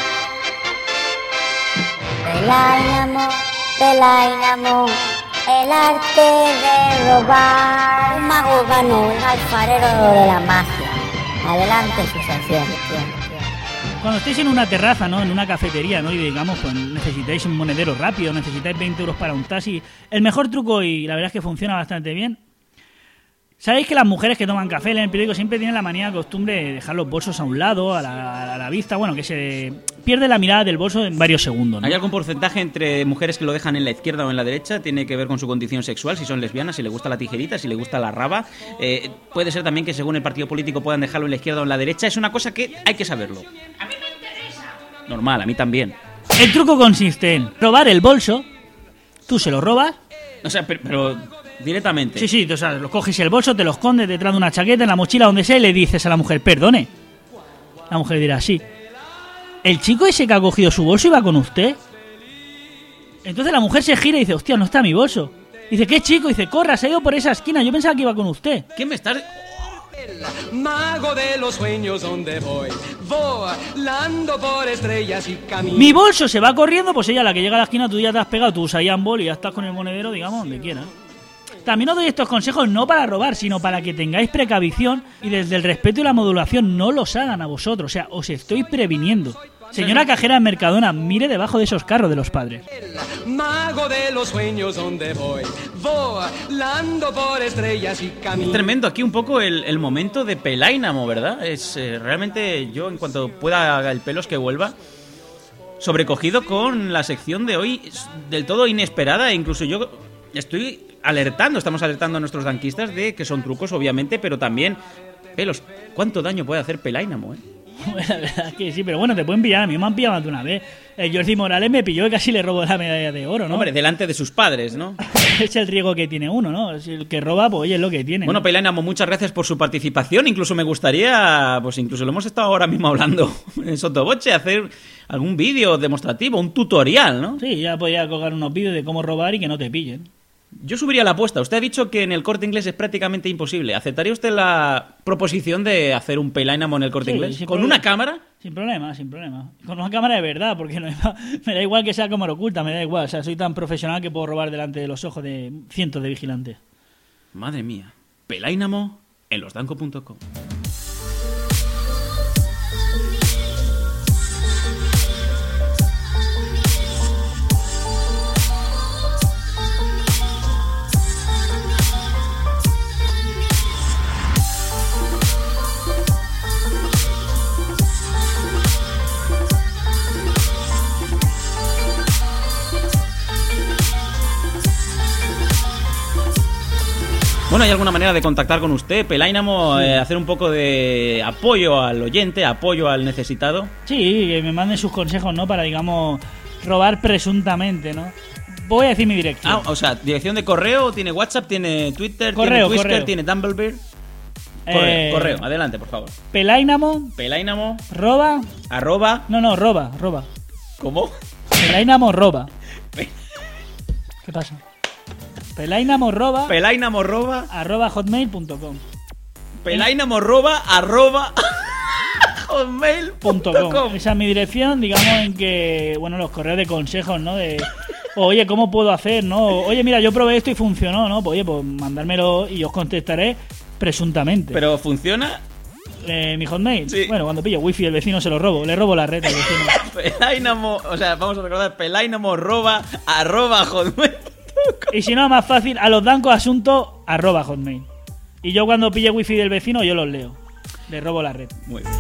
Pelainamo, Pelainamo, el arte de robar. Un mago ganó, un alfarero de la magia. Adelante su sección. Cuando estéis en una terraza, ¿no? En una cafetería, ¿no? Y digamos, pues necesitáis un monedero rápido, necesitáis veinte euros para un taxi. El mejor truco, y la verdad es que funciona bastante bien. ¿Sabéis que las mujeres que toman café en el periódico siempre tienen la manía, costumbre de dejar los bolsos a un lado, a la, a la vista? Bueno, que se pierde la mirada del bolso en varios segundos, ¿no? ¿Hay algún porcentaje entre mujeres que lo dejan en la izquierda o en la derecha? Tiene que ver con su condición sexual, si son lesbianas, si les gusta la tijerita, si les gusta la raba. Eh, puede ser también que según el partido político puedan dejarlo en la izquierda o en la derecha. Es una cosa que hay que saberlo. A mí me interesa. Normal, a mí también. El truco consiste en robar el bolso, tú se lo robas. O sea, pero... pero directamente. Sí, sí, o sea, lo coges el bolso, te lo escondes detrás de una chaqueta, en la mochila, donde sea, y le dices a la mujer, perdone. La mujer dirá, sí. ¿El chico ese que ha cogido su bolso iba con usted? Entonces la mujer se gira y dice, hostia, no está mi bolso. Dice, ¿qué chico? Dice, corra, se ha ido por esa esquina, yo pensaba que iba con usted. ¿Qué me estás...? Mago de los sueños, ¿dónde voy? Volando por estrellas y caminos. Mi bolso se va corriendo, pues ella, a la que llega a la esquina, tú ya te has pegado tu Usain Bolt y ya estás con el monedero, digamos, donde quieras. También os doy estos consejos no para robar, sino para que tengáis precavición y desde el respeto y la modulación no los hagan a vosotros. O sea, os estoy previniendo. Señora cajera de Mercadona, mire debajo de esos carros de los padres. Mago de los sueños, ¿dónde voy? Volando por estrellas y caminos. Es tremendo aquí un poco el, el momento de Pelainamo, ¿verdad? Es eh, realmente yo, en cuanto pueda el pelos que vuelva, sobrecogido con la sección de hoy, del todo inesperada. E incluso yo estoy alertando, estamos alertando a nuestros danquistas de que son trucos, obviamente, pero también, pelos, ¿cuánto daño puede hacer Pelainamo, eh? La verdad es que sí, pero bueno, te pueden pillar. A mí me han pillado más de una vez. El Jordi Morales me pilló y casi le robó la medalla de oro, ¿no? Hombre, delante de sus padres, ¿no? Es el riesgo que tiene uno, ¿no? Si el que roba, pues oye, es lo que tiene. Bueno, ¿no? Pelainamo, muchas gracias por su participación. Incluso me gustaría, pues incluso lo hemos estado ahora mismo hablando en Sotoboche, hacer algún vídeo demostrativo, un tutorial, ¿no? Sí, ya podía colgar unos vídeos de cómo robar y que no te pillen. Yo subiría la apuesta. Usted ha dicho que en el Corte Inglés es prácticamente imposible. ¿Aceptaría usted la proposición de hacer un Pelainamo en el Corte Sí, Inglés? sin ¿Con problema. una cámara? Sin problema, sin problema. Con una cámara de verdad, porque no, me da igual que sea cámara oculta, me da igual. O sea, soy tan profesional que puedo robar delante de los ojos de cientos de vigilantes. Madre mía. Pelainamo en losdanco punto com. Bueno, ¿hay alguna manera de contactar con usted, Pelainamo? Sí. Eh, hacer un poco de apoyo al oyente, apoyo al necesitado. Sí, que me manden sus consejos, ¿no? Para, digamos, robar presuntamente, ¿no? Voy a decir mi dirección. Ah, o sea, dirección de correo, tiene WhatsApp, tiene Twitter, correo, tiene Twitter, correo. tiene Dumblebear. Correo, eh, correo, adelante, por favor. Pelainamo. Pelainamo. Roba. Arroba. No, no, roba, roba. ¿Cómo? Pelainamo roba. ¿Qué pasa? Pelainamo roba. Pelainamo roba. Arroba hotmail punto com. Pelainamo roba. Arroba. hotmail punto com. Esa es mi dirección, digamos, en que, bueno, los correos de consejos, ¿no? De, oye, ¿cómo puedo hacer, no? Oye, mira, yo probé esto y funcionó, ¿no? Pues, oye, pues mandármelo y os contestaré presuntamente. ¿Pero funciona? Eh, ¿Mi hotmail? Sí. Bueno, cuando pillo wifi el vecino se lo robo. Le robo la red al vecino. Pelainamo, o sea, vamos a recordar, Pelainamo roba arroba hotmail. Y si no, más fácil, a los dancos asunto arroba hotmail. Y yo cuando pille wifi del vecino, yo los leo. Le robo la red. Muy bien.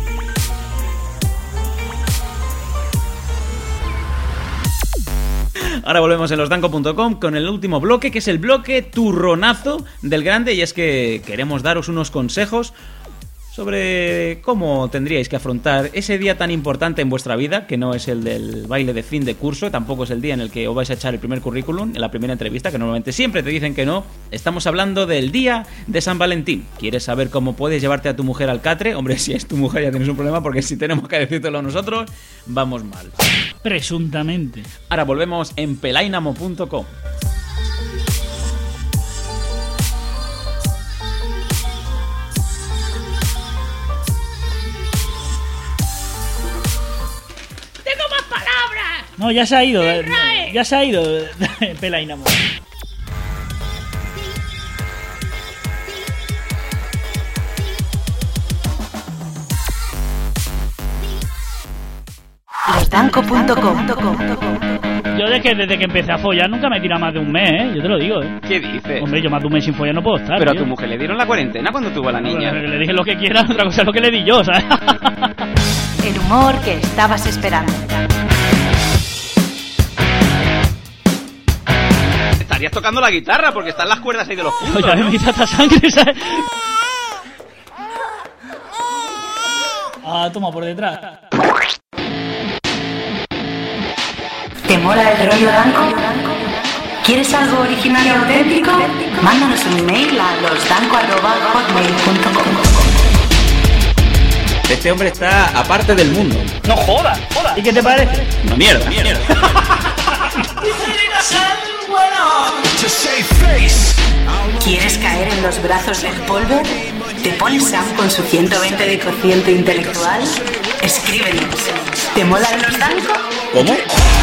Ahora volvemos en losdanco punto com con el último bloque, que es el bloque turronazo del grande, y es que queremos daros unos consejos sobre cómo tendríais que afrontar ese día tan importante en vuestra vida, que no es el del baile de fin de curso, tampoco es el día en el que os vais a echar el primer currículum, en la primera entrevista, que normalmente siempre te dicen que no. Estamos hablando del día de San Valentín. ¿Quieres saber cómo puedes llevarte a tu mujer al catre? Hombre, si es tu mujer ya tienes un problema, porque si tenemos que decírtelo nosotros, vamos mal. Presuntamente. Ahora volvemos en pelainamo punto com. No, ya se ha ido. Ya se ha ido Pelainamo. Losdanco punto com. Yo desde que, desde que empecé a follar nunca me he tirado más de un mes, ¿eh? Yo te lo digo, ¿eh? ¿Qué dices? Hombre, yo más de un mes sin follar no puedo estar. Pero tío. a tu mujer le dieron la cuarentena cuando tuvo a la niña. Bueno, le dije lo que quiera, otra cosa es lo que le di yo, ¿sabes? El humor que estabas esperando. Estarías tocando la guitarra porque están las cuerdas ahí de los puntos. Oye, ¿no? me quita esta sangre, ¿sabes? Ah, toma por detrás. ¿Te mola el rollo danco? ¿Quieres algo original y auténtico? Mándanos un email a losdanco arroba hotmail punto com. Este hombre está aparte del mundo. No jodas, jodas. ¿Y qué te parece? No, mierda, mierda. ¿Quieres caer en los brazos del polvo? ¿Te pones Sam con su ciento veinte de cociente intelectual? Escríbenos. ¿Te molan los danco? ¿Cómo?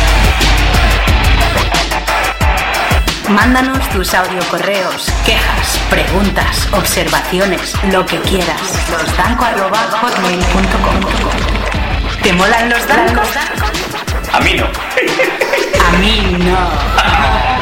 Mándanos tus audiocorreos, quejas, preguntas, observaciones, lo que quieras. losdanco arroba hotmail punto com. ¿Te molan los dancos? A mí no. A mí no.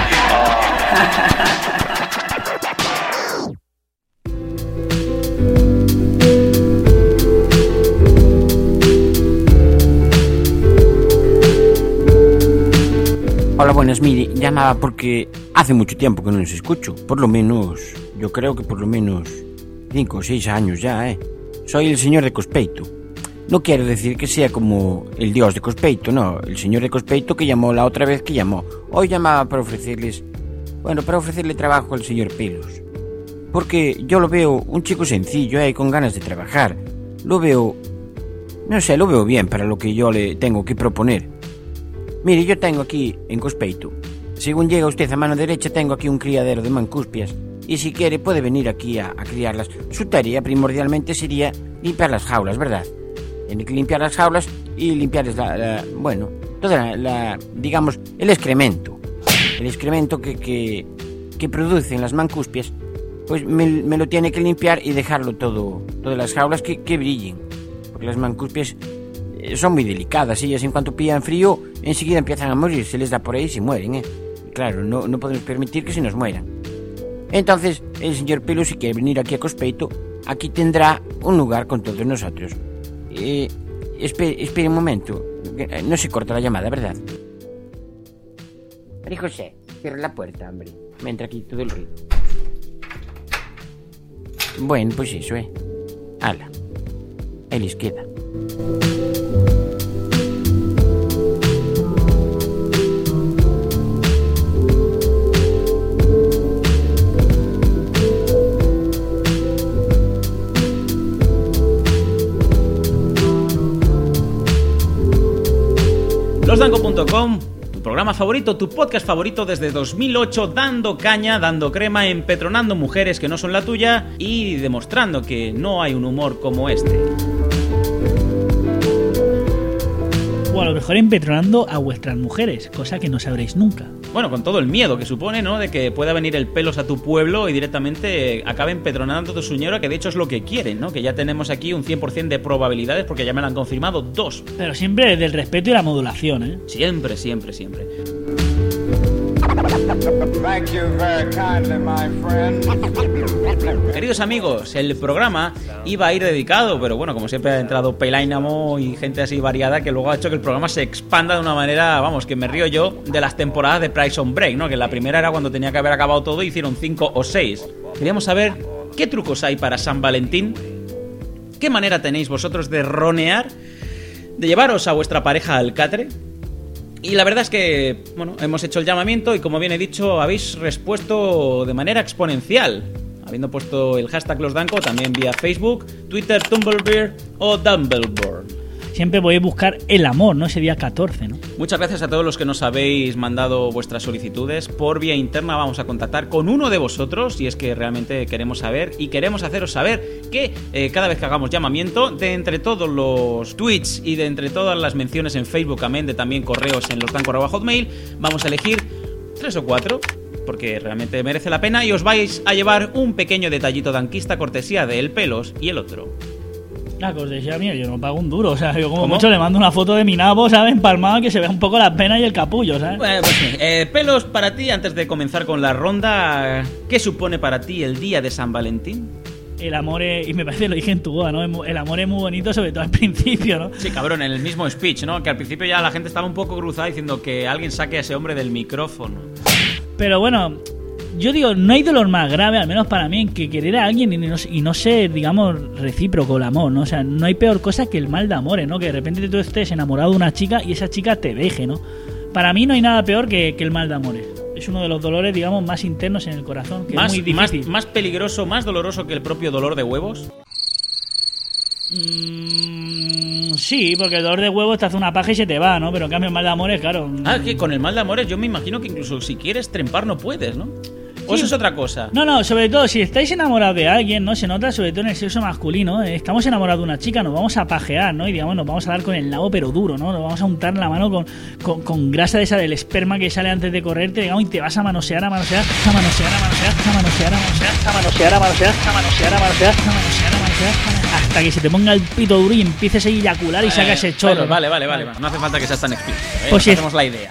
Hola, buenas, mire, llamaba porque hace mucho tiempo que no os escucho. Por lo menos, yo creo que por lo menos cinco o seis años ya, ¿eh? Soy el señor de Cospeito. No quiero decir que sea como el dios de Cospeito, no. El señor de Cospeito que llamó la otra vez que llamó. Hoy llamaba para ofrecerles... Bueno, para ofrecerle trabajo al señor Pelos. Porque yo lo veo un chico sencillo, ¿eh? Con ganas de trabajar. Lo veo... No sé, lo veo bien para lo que yo le tengo que proponer. Mire, yo tengo aquí, en Cospeito, según llega usted a mano derecha, tengo aquí un criadero de mancuspias. Y si quiere puede venir aquí a, a criarlas. Su tarea primordialmente sería limpiar las jaulas, ¿verdad? Tiene que limpiar las jaulas y limpiarles la, la bueno, toda la, la, digamos, el excremento. El excremento que, que, que producen las mancuspias, pues me, me lo tiene que limpiar y dejarlo todo, todas las jaulas que, que brillen. Porque las mancuspias son muy delicadas, ellas en cuanto pillan frío enseguida empiezan a morir, se les da por ahí y se mueren, ¿eh? Claro, no, no podemos permitir que se nos mueran. Entonces, el señor Pelo, si quiere venir aquí a Cospeito, aquí tendrá un lugar con todos nosotros. Eh, espere, espere un momento, no se corta la llamada, ¿verdad? María José, cierra la puerta, hombre, me entra aquí todo el ruido. Bueno, pues eso, ¿eh? Hala, ahí les queda. losdanco punto com, tu programa favorito, tu podcast favorito desde dos mil ocho, dando caña, dando crema, empetronando mujeres que no son la tuya y demostrando que no hay un humor como este. O a lo mejor empetronando a vuestras mujeres, cosa que no sabréis nunca. Bueno, con todo el miedo que supone, ¿no? De que pueda venir el Pelos a tu pueblo y directamente acabe empetronando a tu señora, que de hecho es lo que quieren, ¿no? Que ya tenemos aquí un cien por ciento de probabilidades porque ya me lo han confirmado dos. Pero siempre desde el respeto y la modulación, ¿eh? Siempre, siempre, siempre. Thank you very kindly, my friend. Queridos amigos, el programa iba a ir dedicado, pero bueno, como siempre ha entrado Pelainamo y gente así variada que luego ha hecho que el programa se expanda de una manera, vamos, que me río yo de las temporadas de Prison Break, ¿no? Que la primera era cuando tenía que haber acabado todo y hicieron cinco o seis. Queríamos saber qué trucos hay para San Valentín, qué manera tenéis vosotros de ronear, de llevaros a vuestra pareja al catre. Y la verdad es que, bueno, hemos hecho el llamamiento y como bien he dicho, habéis respuesto de manera exponencial, habiendo puesto el hashtag LosDanco también vía Facebook, Twitter, Tumblr o Dumbledore. siempre podéis buscar el amor, ¿no? Ese día catorce, ¿no? Muchas gracias a todos los que nos habéis mandado vuestras solicitudes. Por vía interna vamos a contactar con uno de vosotros y es que realmente queremos saber y queremos haceros saber que eh, cada vez que hagamos llamamiento, de entre todos los tweets y de entre todas las menciones en Facebook, amén de también correos en losdanco arroba hotmail, vamos a elegir tres o cuatro, porque realmente merece la pena y os vais a llevar un pequeño detallito danquista cortesía de El Pelos y el otro. La cortesía mía, yo no pago un duro, o sea, yo como ¿Cómo? mucho le mando una foto de mi nabo, ¿sabes? Empalmado, que se vea un poco la pena y el capullo, ¿sabes? Bueno, pues sí. Eh, Pelos, para ti, antes de comenzar con la ronda, ¿qué supone para ti el día de San Valentín? El amor es, y me parece que lo dije en tu boda, ¿no? Es mu- El amor es muy bonito, sobre todo al principio, ¿no? Sí, cabrón, en el mismo speech, ¿no? Que al principio ya la gente estaba un poco cruzada diciendo que alguien saque a ese hombre del micrófono. Pero bueno, yo digo, no hay dolor más grave, al menos para mí, en que querer a alguien y no, y no ser, digamos, recíproco el amor, ¿no? O sea, no hay peor cosa que el mal de amores, ¿no? Que de repente tú estés enamorado de una chica y esa chica te deje, ¿no? Para mí no hay nada peor que, que el mal de amores. Es uno de los dolores, digamos, más internos en el corazón, que Más, es muy más, difícil. más peligroso, más doloroso que el propio dolor de huevos. Mm, sí, porque el dolor de huevos te hace una paja y se te va, ¿no? Pero en cambio el mal de amores, claro. Ah, que con el mal de amores yo me imagino que incluso si quieres trempar no puedes, ¿no? O eso es otra cosa. No, no, sobre todo si estáis enamorados de alguien, ¿no? Se nota sobre todo en el sexo masculino, ¿eh? Estamos enamorados de una chica, nos vamos a pajear, ¿no? Y digamos, nos vamos a dar con el nabo pero duro, ¿no? Nos vamos a untar la mano con, con, con grasa de esa del esperma que sale antes de correrte, digamos, y te vas a manosear, a manosear, a manosear, a manosear, a manosear, a manosear, a manosear, a manosear, a manosear, a manosear, a manosear, a manosear, hasta que se te ponga el pito duro y empieces a eyacular y saca ese chorro. Bueno, vale, vale, vale, vale. No hace falta que seas tan explícito, ¿eh? Pues sí. Hacemos la idea.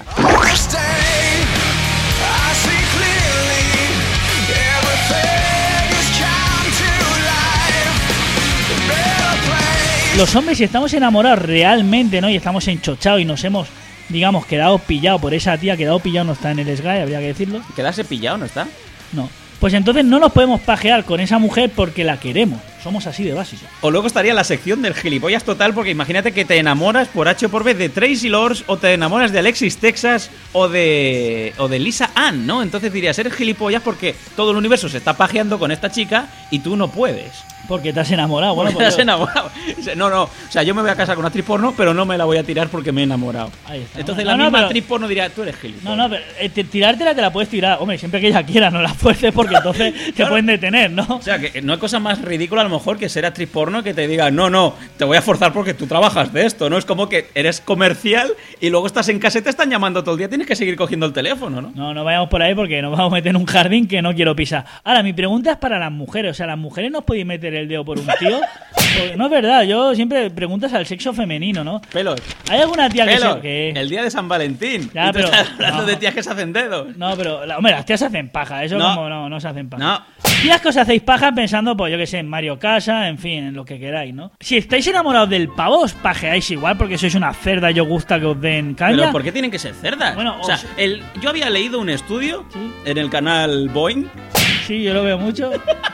Los hombres, si estamos enamorados realmente, ¿no? Y estamos enchochados y nos hemos, digamos, quedado pillados por esa tía, quedado pillado no está en el Sky, habría que decirlo. ¿Quedarse pillado no está? No. Pues entonces no nos podemos pajear con esa mujer porque la queremos. Somos así de básicos. O luego estaría la sección del gilipollas total, porque imagínate que te enamoras por H o por B de Tracy Lords, o te enamoras de Alexis Texas, o de o de Lisa Ann, ¿no? Entonces dirías, eres gilipollas porque todo el universo se está pajeando con esta chica y tú no puedes. Porque te has enamorado, bueno, porque te has pues- enamorado. No, no, o sea, yo me voy a casar con una actriz porno, pero no me la voy a tirar porque me he enamorado. Ahí está. Entonces No, la no, misma pero- actriz porno diría, tú eres gilipollas. No, no, pero eh, te- tirártela te la puedes tirar. Hombre, siempre que ella quiera, no la fuerces porque entonces te Claro. pueden detener, ¿no? O sea, que no hay cosa más ridícula a lo mejor que ser actriz porno que te diga, no, no, te voy a forzar porque tú trabajas de esto, ¿no? Es como que eres comercial y luego estás en casa y te están llamando todo el día, tienes que seguir cogiendo el teléfono, ¿no? No, no vayamos por ahí porque nos vamos a meter en un jardín que no quiero pisar. Ahora, mi pregunta es para las mujeres. O sea, ¿las mujeres nos podéis meter el dedo por un tío? Porque no es verdad, yo siempre preguntas al sexo femenino, ¿no? Pelos. ¿Hay alguna tía que Pelos, se... que- el día de San Valentín. Ya, y tú pero- estás hablando no. de tías que se hacen dedos. No, pero, la- hombre, las tías se hacen paja. Eso No. como no, no se hacen paja. No. Tías que os hacéis paja pensando, pues yo que sé, en Mario Casa, en fin, en lo que queráis, ¿no? Si estáis enamorados del pavo, os pajeáis igual porque sois una cerda y os gusta que os den caña. Pero ¿por qué tienen que ser cerdas? Bueno, o sea, os- el, yo había leído un estudio en el canal Boeing Sí, yo lo veo mucho.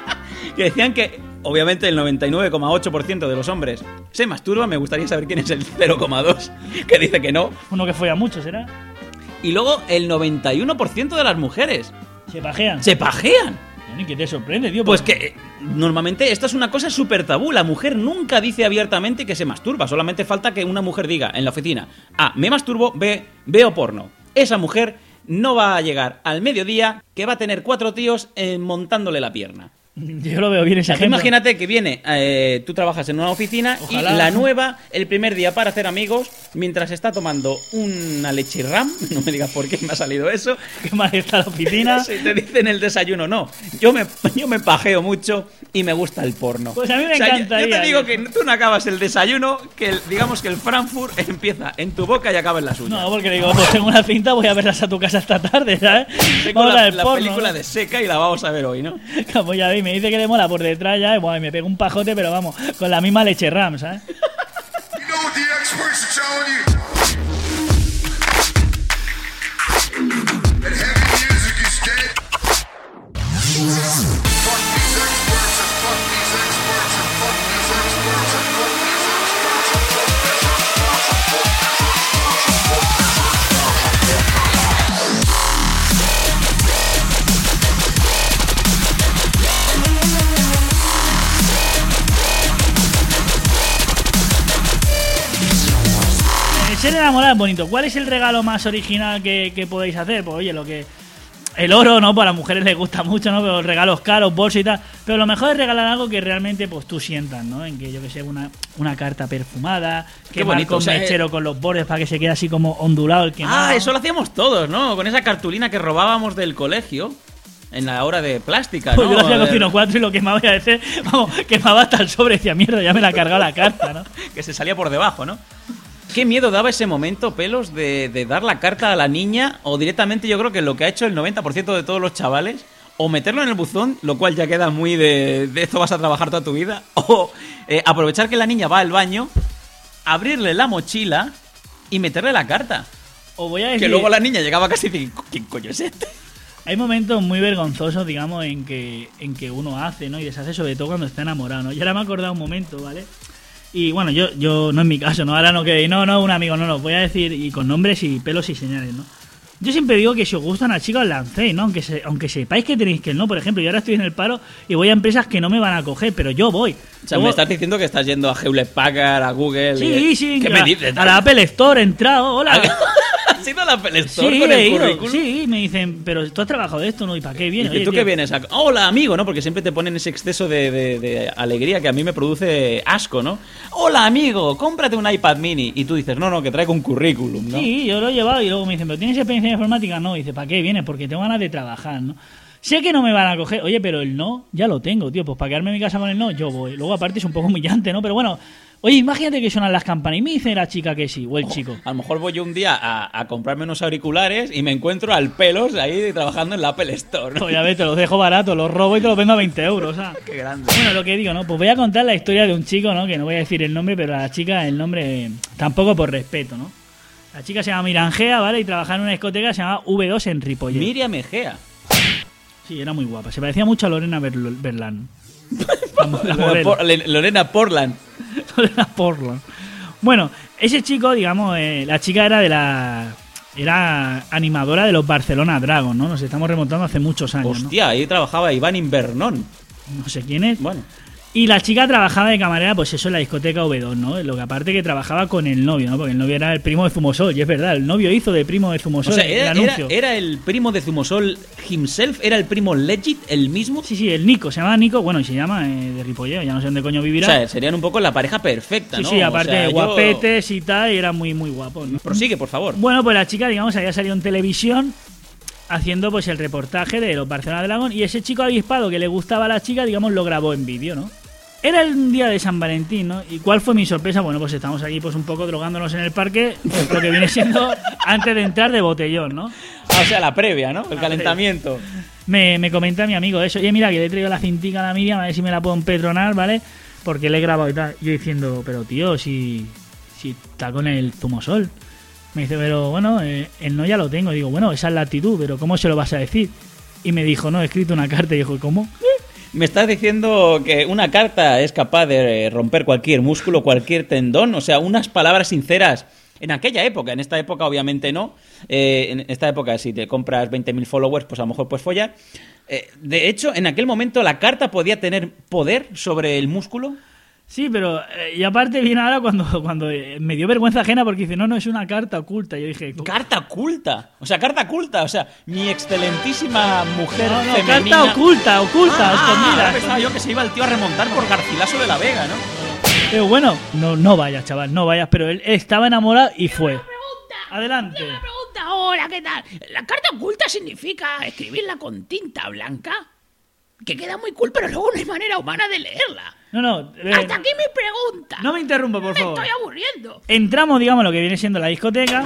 que decían que obviamente el noventa y nueve coma ocho por ciento de los hombres se masturban. Me gustaría saber quién es el cero coma dos que dice que no. Uno que folla mucho, ¿será? Y luego el noventa y uno por ciento de las mujeres Se pajean. se pajean. ¿Y qué te sorprende, tío? Pues que eh, normalmente esto es una cosa súper tabú. La mujer nunca dice abiertamente que se masturba. Solamente falta que una mujer diga en la oficina: A, me masturbo, B, veo porno. Esa mujer no va a llegar al mediodía que va a tener cuatro tíos eh, montándole la pierna. Yo lo veo bien ese O sea, que ejemplo. imagínate que viene, eh, tú trabajas en una oficina Ojalá. y la nueva, el primer día para hacer amigos, mientras está tomando una leche ram, no me digas por qué me ha salido eso. Qué mal está la oficina. Si te dicen el desayuno, no. Yo me, yo me pajeo mucho y me gusta el porno. Pues a mí me O sea, yo- encantaría, Yo te digo tío. que tú no acabas el desayuno, que el- digamos que el Frankfurt empieza en tu boca y acaba en la suya. No, porque digo, pues tengo una cinta, voy a verlas a tu casa esta tarde, ¿sabes? Tengo Vamos a la, ver la porno, película ¿no? de Seca y la vamos a ver hoy, ¿no? Como ya vi, me dice que le mola por detrás ya, y bueno, y me pega un pajote, pero vamos, con la misma leche ram, ¿sabes? You know what the experts are telling you? That heavy music is dead. Fuck these experts and fuck these experts and fuck these experts and fuck these experts and fuck these experts and fuck ser enamorado es bonito. ¿Cuál es el regalo más original que, que podéis hacer? Pues oye, lo que... El oro, ¿no? Pues a las mujeres les gusta mucho, ¿no? Pero regalos caros, bolsos y tal. Pero lo mejor es regalar algo que realmente pues tú sientas, ¿no? En que yo que sé, una, una carta perfumada, que Qué bonito, marca un o sea, mechero eh... con los bordes para que se quede así como ondulado el quemado. Ah, eso lo hacíamos todos, ¿no? Con esa cartulina que robábamos del colegio en la hora de plástica, Pues ¿no? yo lo hacía con Cino cuatro y lo quemaba y a veces, vamos, quemaba hasta el sobre y decía, mierda, ya me la ha cargado la carta, ¿no? Que se salía por debajo, ¿no? Qué miedo daba ese momento, Pelos, de, de dar la carta a la niña, o directamente yo creo que lo que ha hecho el noventa por ciento de todos los chavales, o meterlo en el buzón, lo cual ya queda muy de, de esto vas a trabajar toda tu vida, o eh, aprovechar que la niña va al baño, abrirle la mochila y meterle la carta. O voy a decir... Que luego la niña llegaba casi y decía, ¿quién coño es este? Hay momentos muy vergonzosos, digamos, en que, en que uno hace, ¿no? Y deshace, sobre todo cuando está enamorado, ¿no? Yo ahora me he acordado un momento, ¿vale? Y bueno, yo, yo no es mi caso, ¿no? Ahora no quedéis, no, no, un amigo, no, no, voy a decir, y con nombres y pelos y señales, ¿no? Yo siempre digo que si os gustan a chicos, lancéis, ¿no? Aunque, se, aunque sepáis que tenéis que ir, ¿no? Por ejemplo, yo ahora estoy en el paro y voy a empresas que no me van a coger, pero yo voy. O sea, Luego, me estás diciendo que estás yendo a Hewlett Packard, a Google... sí, y... sí, ¿Qué a, me dices? a la Apple Store he entrado, hola. ¿Has ido a la Apple Store Sí, con he el ido, currículum? sí, me dicen, pero tú has trabajado de esto, ¿no? ¿Y para qué vienes? ¿Y Oye, tú tío, qué vienes a...? Hola, amigo, ¿no? Porque siempre te ponen ese exceso de, de, de alegría que a mí me produce asco, ¿no? Hola, amigo, cómprate un iPad mini. Y tú dices, no, no, que traigo un currículum, ¿no? Sí, yo lo he llevado y luego me dicen, ¿pero tienes experiencia en informática? No, y dice, ¿para qué vienes? Porque tengo ganas de trabajar, ¿no? Sé que no me van a coger, oye, pero el no ya lo tengo, tío, pues para quedarme en mi casa con el no, yo voy. Luego aparte es un poco humillante, ¿no? Pero bueno, oye, imagínate que suenan las campanas y me dice la chica que sí, o el chico. A lo mejor voy yo un día a, a comprarme unos auriculares y me encuentro al Pelos ahí trabajando en la Apple Store, ¿no? Pues ya ves, te los dejo barato, los robo y te los vendo a veinte euros, ¿sabes? Qué grande. Bueno, lo que digo, ¿no? Pues voy a contar la historia de un chico, ¿no? Que no voy a decir el nombre, pero a la chica el nombre tampoco por respeto, ¿no? La chica se llama Mirangea, ¿vale? Y trabajaba en una discoteca que se llama V dos en Ripollet. Miriam Egea. Sí, era muy guapa. Se parecía mucho a Lorena Berl- Berlán. La Lorena, Por- Lorena Portland. Lorena Portland. Bueno, ese chico, digamos, eh, la chica era de la... Era animadora de los Barcelona Dragons, ¿no? Nos estamos remontando hace muchos años, Hostia, ahí trabajaba Iván Invernón. ¿no? No sé quién es. Bueno. Y la chica trabajaba de camarera, pues eso, en la discoteca V dos, ¿no? Lo que aparte que trabajaba con el novio, ¿no? Porque el novio era el primo de Zumosol, y es verdad, el novio hizo de primo de Zumosol O sea, el era, anuncio. era, era el primo de Zumosol himself, era el primo legit, el mismo. Sí, sí, el Nico, se llama Nico, bueno, y se llama eh, de Ripollet, ya no sé dónde coño vivirá. O sea, serían un poco la pareja perfecta, sí, ¿no? sí, aparte o sea, de yo- guapetes y tal, y era muy, muy guapo, ¿no? Prosigue, por favor. Bueno, pues la chica, digamos, había salido en televisión haciendo pues el reportaje de los Barcelona Dragons, y ese chico avispado que le gustaba a la chica, digamos, lo grabó en vídeo, ¿no? Era el día de San Valentín, ¿no? ¿Y cuál fue mi sorpresa? Bueno, pues estamos aquí pues un poco drogándonos en el parque, lo que viene siendo antes de entrar de botellón, ¿no? Ah, o sea, la previa, ¿no? El La calentamiento. Me, me comenta mi amigo eso. Oye, mira, que le he traído la cintica a la Miriam, a ver si me la puedo empetronar, ¿vale? Porque le he grabado y tal. Yo diciendo, pero tío, si, si está con el Zumosol. Me dice, pero bueno, eh, el no ya lo tengo. Digo, bueno, esa es la actitud, pero ¿cómo se lo vas a decir? Y me dijo, no, he escrito una carta. Y dijo, ¿cómo? ¿Me estás diciendo que una carta es capaz de romper cualquier músculo, cualquier tendón? O sea, unas palabras sinceras en aquella época. En esta época, obviamente, no. Eh, en esta época, si te compras veinte mil followers, pues a lo mejor puedes follar. Eh, de hecho, en aquel momento, ¿la carta podía tener poder sobre el músculo? Sí, pero eh, y aparte viene ahora cuando, cuando eh, me dio vergüenza ajena porque dice, no, no, es una carta oculta. Yo dije, ¿carta oculta? O sea, carta oculta. O sea, mi excelentísima mujer no, no, femenina... carta oculta, oculta, Ah, escondida. ahora pensaba yo que se iba el tío a remontar por Garcilaso de la Vega, ¿no? Pero bueno, no, no vayas, chaval, no vayas, pero él estaba enamorado y fue. Adelante. Una pregunta, hola, ¿qué tal? ¿La carta oculta significa escribirla con tinta blanca? Que queda muy cool, pero luego no hay manera humana de leerla. No, no. eh, Hasta aquí mi pregunta. No me interrumpa, por Me favor. estoy aburriendo. Entramos, digamos, a lo que viene siendo la discoteca.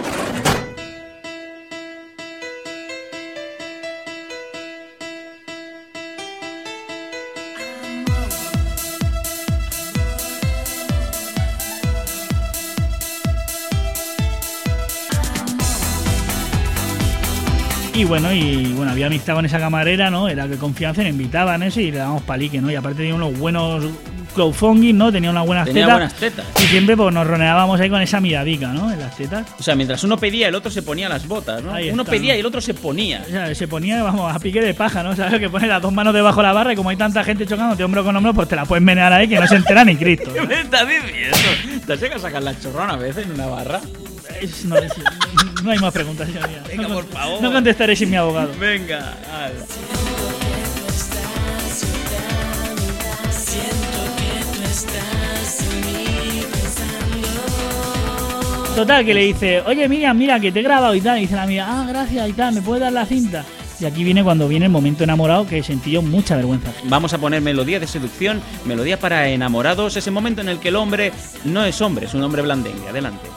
Y bueno, y bueno, había amistad con esa camarera, ¿no? Era que confianza, le invitaban eso y le dábamos palique, ¿no? Y aparte tenía unos buenos crowdfunding, ¿no? Tenía unas buenas Tenía tetas. buenas tetas. Y siempre pues nos roneábamos ahí con esa miradica, ¿no? En las tetas. O sea, mientras uno pedía, el otro se ponía las botas, ¿no? Ahí Uno está, pedía ¿no? y el otro se ponía. O sea, se ponía, vamos, a pique de paja, ¿no? ¿Sabes? Que pone las dos manos debajo de la barra y como hay tanta gente chocándote hombro con hombro, pues te la puedes menear ahí que no se entera ni Cristo. ¿Qué me estás diciendo? ¿Te has llegado a sacar la chorrona a veces en una barra? Es- no, es- no hay más preguntas, ya, ya. Venga, no, por favor. No contestaré sin mi abogado. Venga, ala. Total, que le dice, oye Miriam, mira, que te he grabado y tal. Y dice la amiga, ah, gracias y tal, ¿me puedes dar la cinta? Y aquí viene cuando viene el momento enamorado que sentí yo mucha vergüenza. Vamos a poner melodía de seducción, melodía para enamorados, ese momento en el que el hombre no es hombre, es un hombre blandengue. Adelante.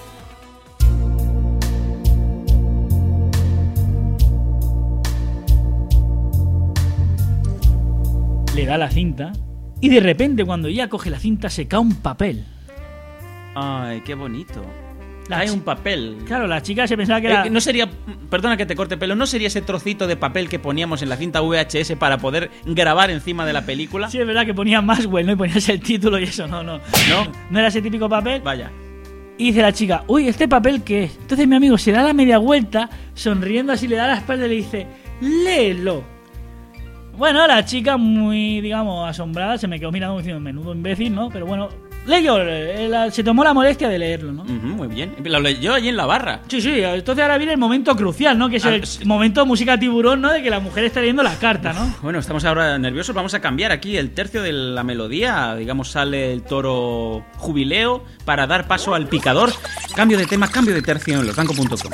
Le da la cinta y de repente cuando ella coge la cinta se cae un papel. Ay, qué bonito. La Hay chi- un papel. Claro, la chica se pensaba que era... Eh, no sería, perdona que te corte pelo, ¿no sería ese trocito de papel que poníamos en la cinta V H S para poder grabar encima de la película? Sí, es verdad que ponía Maxwell, ¿no? Y ponías el título y eso, no, no. ¿No? No era ese típico papel. Vaya. Y dice la chica, uy, ¿este papel qué es? Entonces mi amigo se da la media vuelta, sonriendo así, le da la espalda y le dice, léelo. Bueno, la chica muy, digamos, asombrada, se me quedó mirando diciendo, menudo imbécil, ¿no? Pero bueno, leyó, eh, la- se tomó la molestia de leerlo, ¿no? Ujú, muy bien. Lo leyó allí en la barra. Sí, sí, entonces ahora viene el momento crucial, ¿no? Que es Ah, el sí. momento música tiburón, ¿no? De que la mujer está leyendo la carta, ¿no? Bueno, estamos ahora nerviosos, vamos a cambiar aquí el tercio de la melodía. Digamos, sale el toro jubileo para dar paso al picador. Cambio de tema, cambio de tercio en losdanco punto com.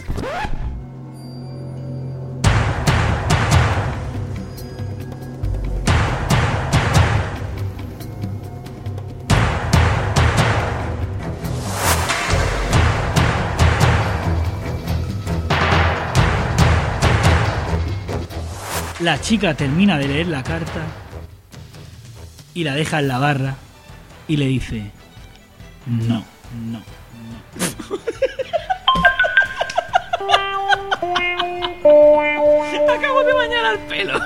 La chica termina de leer la carta y la deja en la barra y le dice, no, no, Acabo de bañar al pelo.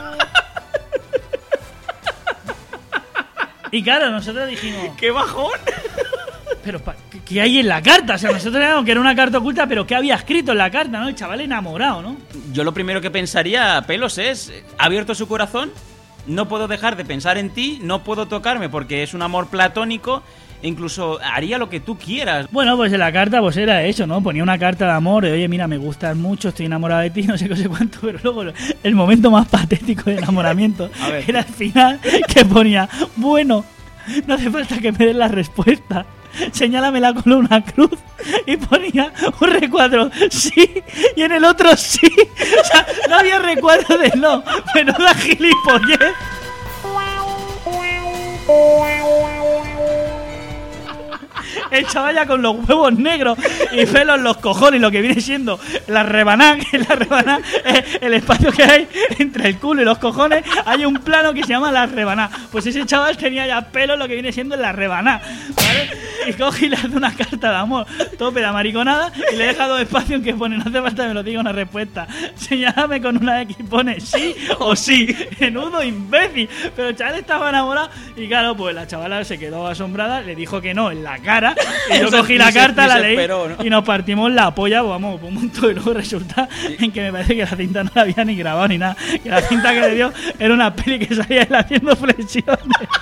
Y claro, nosotros dijimos, ¡Qué bajón! pero pa- ¿qué- ¿qué hay en la carta? O sea, nosotros sabíamos que era una carta oculta, pero ¿qué había escrito en la carta, no? El chaval enamorado, ¿no? Yo lo primero que pensaría, Pelos, es, ¿ha abierto su corazón? No puedo dejar de pensar en ti, no puedo tocarme porque es un amor platónico, e incluso haría lo que tú quieras. Bueno, pues en la carta pues era eso, ¿no? Ponía una carta de amor, de oye, mira, me gustas mucho, estoy enamorada de ti, no sé qué, no sé cuánto, pero luego el momento más patético de enamoramiento A ver. era el final, que ponía, bueno, no hace falta que me des la respuesta, señálamela con una cruz, y ponía un recuadro sí, y en el otro sí, o sea, no había recuadro de no, menuda gilipollez. El chaval ya con los huevos negros y pelos en los cojones, lo que viene siendo la rebaná, que la rebaná es el espacio que hay entre el culo y los cojones, hay un plano que se llama la rebaná. Pues ese chaval tenía ya pelo en lo que viene siendo la rebaná, ¿vale? Y coge y le hace una carta de amor, tope la mariconada, y le deja dos espacios en que pone, no hace falta que me lo diga una respuesta, señálame con una X, pone sí o sí, menudo imbécil. Pero el chaval estaba enamorado y claro, pues la chavala se quedó asombrada, le dijo que no en la cara, y yo O sea, cogí ni la se- carta, ni la se leí esperó, ¿no? y nos partimos la polla, pues vamos, un montón, y luego resulta en que me parece que la cinta no la había ni grabado ni nada, que la cinta que le dio era una peli que salía él haciendo flexiones.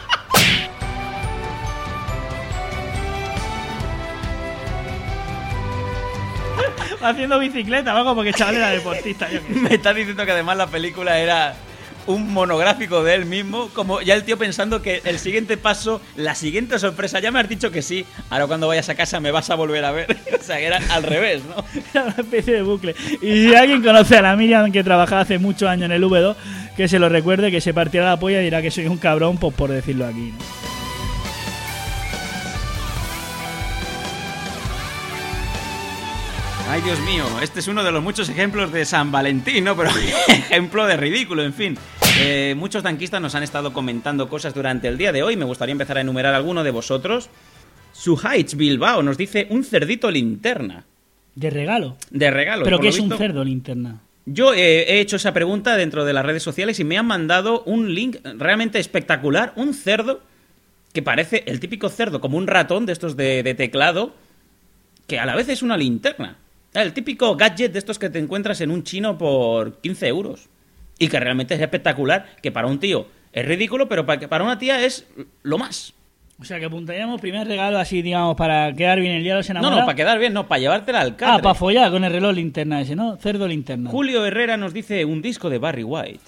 Haciendo bicicleta o algo, porque el chaval era deportista. Yo qué sé. Me estás diciendo que además la película era un monográfico de él mismo, como ya el tío pensando que el siguiente paso, la siguiente sorpresa, ya me has dicho que sí, ahora cuando vayas a casa me vas a volver a ver. O sea, que era al revés, ¿no? Era una especie de bucle. Y si alguien conoce a la Miriam, que trabajaba hace muchos años en el V dos, que se lo recuerde, que se partiera la polla y dirá que soy un cabrón, pues por decirlo aquí, ¿no? Ay, Dios mío, este es uno de los muchos ejemplos de San Valentín, ¿no? Pero ejemplo de ridículo, en fin. Eh, muchos tanquistas nos han estado comentando cosas durante el día de hoy. Me gustaría empezar a enumerar alguno de vosotros. Suhaich Bilbao nos dice un cerdito linterna. De regalo. De regalo. ¿Pero por qué lo es un visto. cerdo linterna? Yo eh, he hecho esa pregunta dentro de las redes sociales y me han mandado un link realmente espectacular. Un cerdo que parece el típico cerdo, como un ratón de estos de, de teclado, que a la vez es una linterna. El típico gadget de estos que te encuentras en un chino por quince euros. Y que realmente es espectacular, que para un tío es ridículo, pero para, para una tía es lo más. O sea, que apuntaríamos primer regalo así, digamos, para quedar bien el día de los enamorados. No, no, para quedar bien, no, para llevártela al catre. Ah, para follar con el reloj linterna ese, ¿no? Cerdo linterna. Julio Herrera nos dice un disco de Barry White.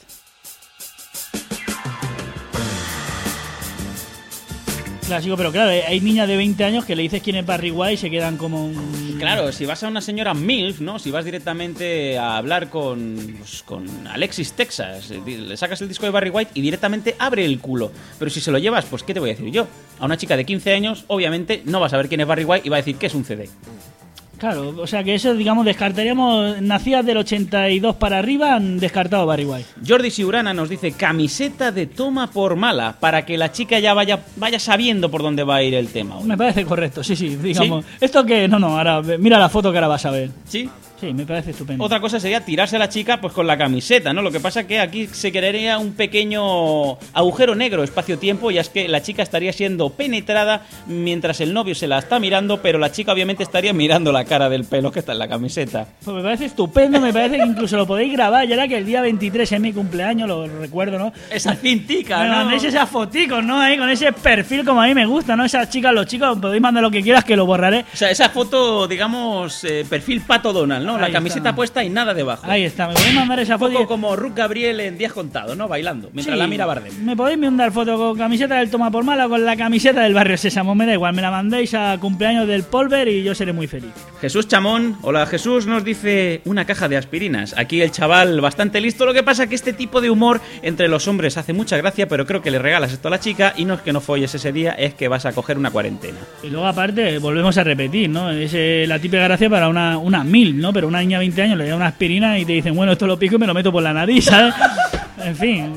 Clásico, pero claro, hay niñas de veinte años que le dices quién es Barry White y se quedan como un... Claro, si vas a una señora MILF, ¿no? Si vas directamente a hablar con, pues, con Alexis Texas, le sacas el disco de Barry White y directamente abre el culo. Pero si se lo llevas, pues ¿qué te voy a decir yo? A una chica de quince años, obviamente, no va a saber quién es Barry White y va a decir que es un C D. Claro, o sea que eso, digamos, descartaríamos, nacidas del ochenta y dos para arriba, han descartado Barry White. Jordi Siurana nos dice camiseta de toma por mala, para que la chica ya vaya vaya sabiendo por dónde va a ir el tema. ¿O? Me parece correcto, sí, sí, digamos. ¿Sí? Esto que, no, no, ahora, mira la foto que ahora vas a ver. ¿Sí? Sí, me parece estupendo. Otra cosa sería tirarse a la chica pues con la camiseta, ¿no? Lo que pasa es que aquí se crearía un pequeño agujero negro, espacio-tiempo, y es que la chica estaría siendo penetrada mientras el novio se la está mirando, pero la chica obviamente estaría mirando la cara del pelo que está en la camiseta. Pues me parece estupendo, me parece que incluso lo podéis grabar, ya era que el día veintitrés es mi cumpleaños, lo recuerdo, ¿no? Esa cintica, me ¿no? Me mandéis esas foticos, ¿no? Ahí con ese perfil como a mí me gusta, ¿no? Esas chicas, los chicos, podéis mandar lo que quieras que lo borraré. O sea, esa foto, digamos, eh, perfil Pato Donald, ¿no? La Ahí camiseta está. puesta y nada debajo. Ahí está, me podéis mandar esa foto. Un poco como Ruth Gabriel en Días Contados, ¿no? Bailando, mientras Sí, la mira Bardem. Me podéis mandar foto con camiseta del Toma por Mala o con la camiseta del Barrio Sésamo, me da igual, me la mandéis a cumpleaños del Polver y yo seré muy feliz. Jesús Chamón, hola Jesús, nos dice una caja de aspirinas. Aquí el chaval bastante listo, lo que pasa que este tipo de humor entre los hombres hace mucha gracia, pero creo que le regalas esto a la chica y no es que no folles ese día, es que vas a coger una cuarentena. Y luego aparte, volvemos a repetir, ¿no? Es eh, la típica gracia para una, una mil, ¿no? Pero una niña de veinte años le da una aspirina y te dicen, bueno, esto lo pico y me lo meto por la nariz, ¿sabes? En fin.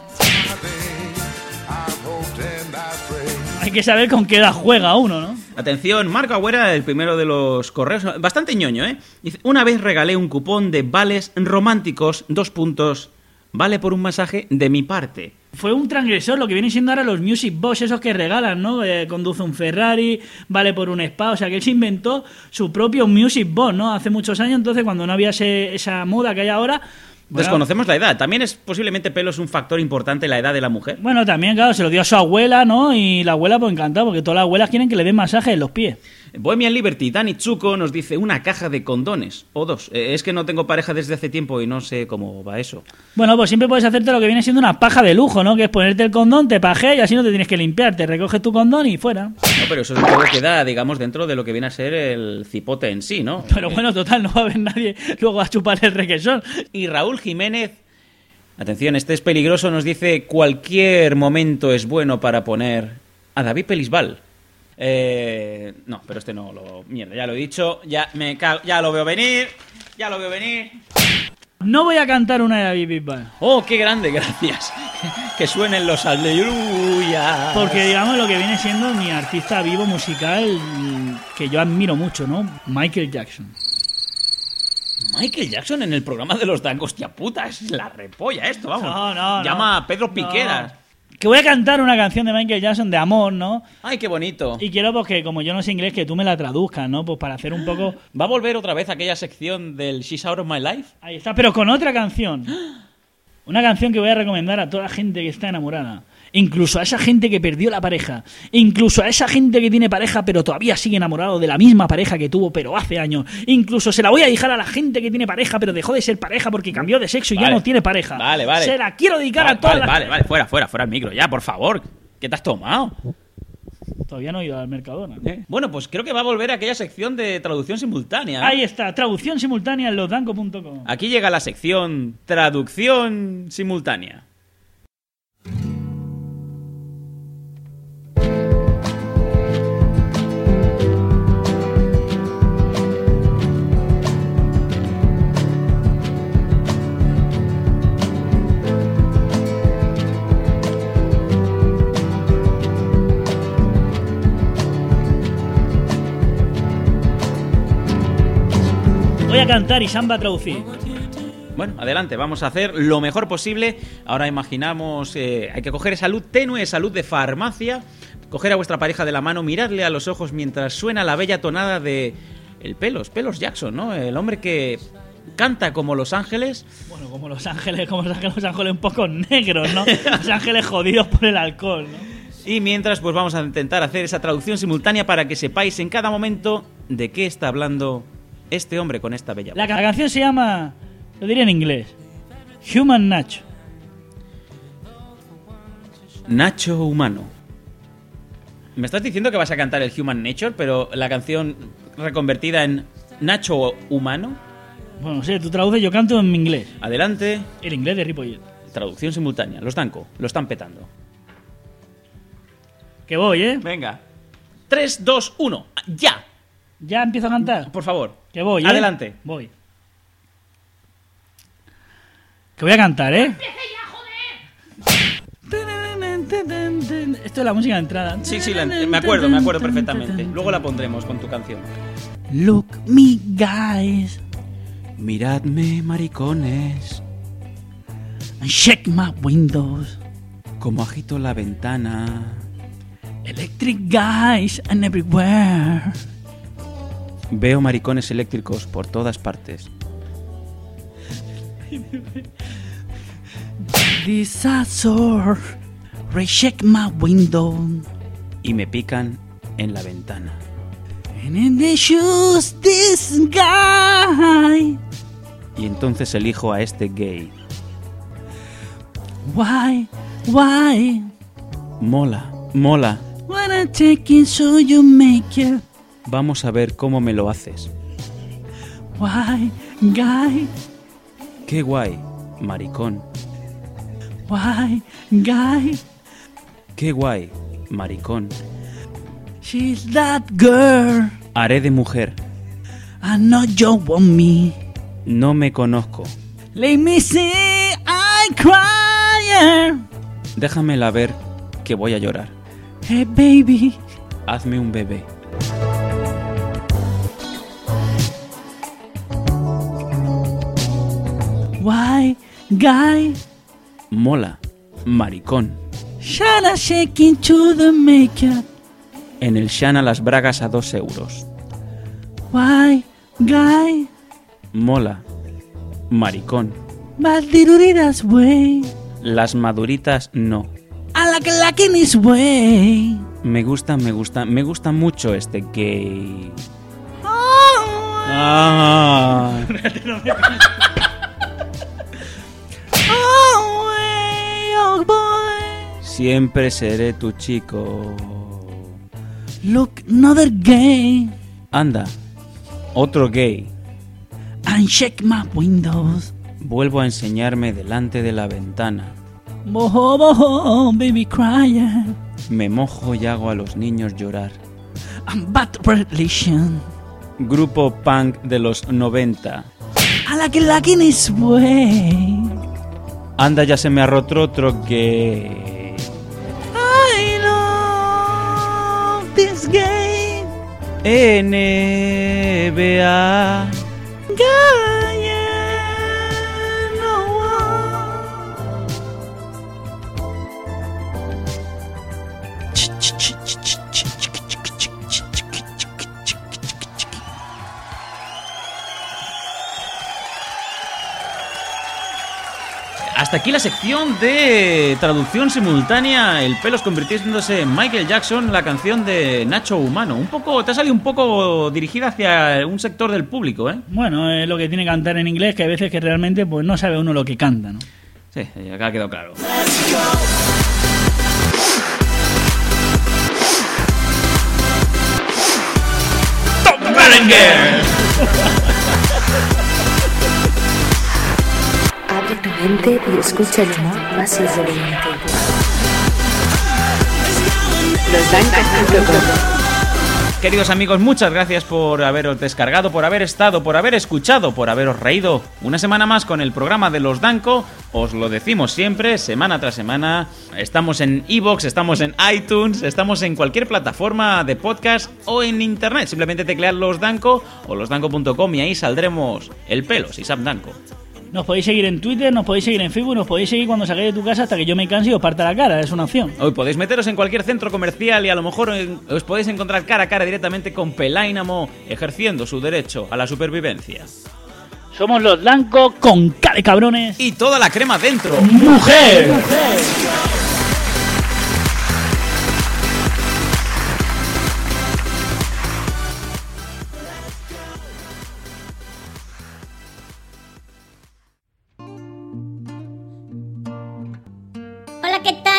Hay que saber con qué edad juega uno, ¿no? Atención, Marco Agüera, el primero de los correos, bastante ñoño, ¿eh? Dice, una vez regalé un cupón de vales románticos, dos puntos, vale por un masaje de mi parte. Fue un transgresor, lo que vienen siendo ahora los Music Box, esos que regalan, ¿no? Eh, conduce un Ferrari, vale por un spa, o sea que él se inventó su propio Music Box, ¿no? Hace muchos años, entonces, cuando no había ese, esa moda que hay ahora... Bueno, desconocemos la edad. También es posiblemente pelo es un factor importante la edad de la mujer. Bueno, también, claro, se lo dio a su abuela, ¿no? Y la abuela, pues encantada, porque todas las abuelas quieren que le den masaje en los pies. Bohemian Liberty, Dani Chuco nos dice una caja de condones o dos. Eh, es que no tengo pareja desde hace tiempo y no sé cómo va eso. Bueno, pues siempre puedes hacerte lo que viene siendo una paja de lujo, ¿no? Que es ponerte el condón, te pajeas y así no te tienes que limpiar. Te recoges tu condón y fuera. No, pero eso todo queda, digamos, dentro de lo que viene a ser el cipote en sí, ¿no? Pero bueno, total, no va a haber nadie luego a chupar el requesón. Y Raúl Jiménez, atención, este es peligroso, nos dice cualquier momento es bueno para poner a David Pelisbal. Eh, no, pero este no lo... Mierda, ya lo he dicho, ya me cago, ya lo veo venir, ya lo veo venir. No voy a cantar una de David Bisbal. Oh, qué grande, gracias. Que suenen los aleluya. Porque digamos lo que viene siendo mi artista vivo musical que yo admiro mucho, ¿no? Michael Jackson. Michael Jackson en el programa de los Dan, hostia puta, es la repolla esto, vamos. No, no, Llama no. a Pedro Piqueras. No. Que voy a cantar una canción de Michael Jackson de amor, ¿no? Ay, qué bonito. Y quiero, pues, que como yo no sé inglés, que tú me la traduzcas, ¿no? Pues para hacer un poco... ¿Va a volver otra vez aquella sección del She's Out of My Life? Ahí está, pero con otra canción. Una canción que voy a recomendar a toda la gente que está enamorada. Incluso a esa gente que perdió la pareja. Incluso a esa gente que tiene pareja pero todavía sigue enamorado de la misma pareja que tuvo pero hace años. Incluso se la voy a dejar a la gente que tiene pareja pero dejó de ser pareja porque cambió de sexo y vale. ya no tiene pareja. Vale, vale. Se la quiero dedicar vale, a todas vale, las... Vale, vale, fuera, fuera, fuera el micro ya, por favor. ¿Qué te has tomado? Todavía no he ido al Mercadona. ¿Eh? Bueno, pues creo que va a volver a aquella sección de traducción simultánea, ¿no? Ahí está, traducción simultánea en losdanco punto com. Aquí llega la sección traducción simultánea. Voy a cantar y Sam va a traducir. Bueno, adelante, vamos a hacer lo mejor posible. Ahora imaginamos, eh, hay que coger esa luz tenue, esa luz de farmacia, coger a vuestra pareja de la mano, mirarle a los ojos mientras suena la bella tonada de el Pelos, Pelos Jackson, ¿no? El hombre que canta como Los Ángeles. Bueno, como Los Ángeles, como Los Ángeles, Los Ángeles un poco negros, ¿no? Los Ángeles jodidos por el alcohol, ¿no? Y mientras, pues vamos a intentar hacer esa traducción simultánea para que sepáis en cada momento de qué está hablando este hombre con esta bella voz. La, la canción se llama, lo diré en inglés, Human Nacho. Nacho humano. Me estás diciendo que vas a cantar el Human Nature, pero la canción reconvertida en Nacho humano. Bueno, sí, tú traduces, yo canto en mi inglés. Adelante. El inglés de Ripollet. Traducción simultánea. Los Danco, lo están petando. Que voy, ¿eh? Venga. tres, dos, uno. ¡Ya! ¿Ya empiezo a cantar? Por favor. Que voy, ¿eh? Adelante. Voy. Que voy a cantar, ¿eh? Esto es la música de entrada. Sí, sí, la, me acuerdo, me acuerdo perfectamente. Luego la pondremos con tu canción. Look me, guys. Miradme, maricones. And check my windows. Como agito la ventana. Electric guys and everywhere. Veo maricones eléctricos por todas partes. Disaster. Recheck my window. Y me pican en la ventana. And in the shoes this guy. Y entonces elijo a este gay. Why, why? Mola, mola. Wanna take it so you make it. Vamos a ver cómo me lo haces. Why, guy? Qué guay, maricón. Why, guy? Qué guay, maricón. She's that girl. Haré de mujer. I know you want me. No me conozco. Let me see, I cry. Déjamela ver que voy a llorar. Hey baby. Hazme un bebé. Why, guy? Mola, maricón. Shana shaking to the makeup. En el Shana las bragas a dos euros. Why, guy? Mola, maricón. Maduritas way. Las maduritas no. I like it like in this way. Me gusta, me gusta, me gusta mucho este gay. Oh, Ah. oh, way, oh boy. Siempre seré tu chico. Look, another gay. Anda, otro gay. And check my windows. Vuelvo a enseñarme delante de la ventana. Boho, boho, baby crying. Me mojo y hago a los niños llorar. I'm bad religion. Grupo punk de los noventa. I like it like in this way. Anda, ya se me ha roto otro gay. I love this game. N B A. Guy, no Hasta aquí la sección de traducción simultánea. El Pelos convirtiéndose en Michael Jackson, la canción de Nacho Humano. Un poco, te ha salido un poco dirigida hacia un sector del público, ¿eh? Bueno, es lo que tiene que cantar en inglés, que hay veces que realmente pues no sabe uno lo que canta, ¿no? Sí, acá ha quedado claro. ¡Top Berenguer! Abre tu mente y escucha el humor más irreverente. Los Dancos punto com. Queridos amigos, muchas gracias por haberos descargado, por haber estado, por haber escuchado, por haberos reído una semana más con el programa de Los Danco. Os lo decimos siempre, semana tras semana. Estamos en iVoox, estamos en iTunes, estamos en cualquier plataforma de podcast o en internet. Simplemente teclead Los Danco o losdanco punto com y ahí saldremos el Pelos y Sam Danco. Nos podéis seguir en Twitter, nos podéis seguir en Facebook, nos podéis seguir cuando salgáis de tu casa hasta que yo me canse y os parta la cara, es una opción. Hoy podéis meteros en cualquier centro comercial y a lo mejor os podéis encontrar cara a cara directamente con Pelainamo ejerciendo su derecho a la supervivencia. Somos los Danco con cara de cabrones y toda la crema dentro. ¡Mujer! ¡Mujer!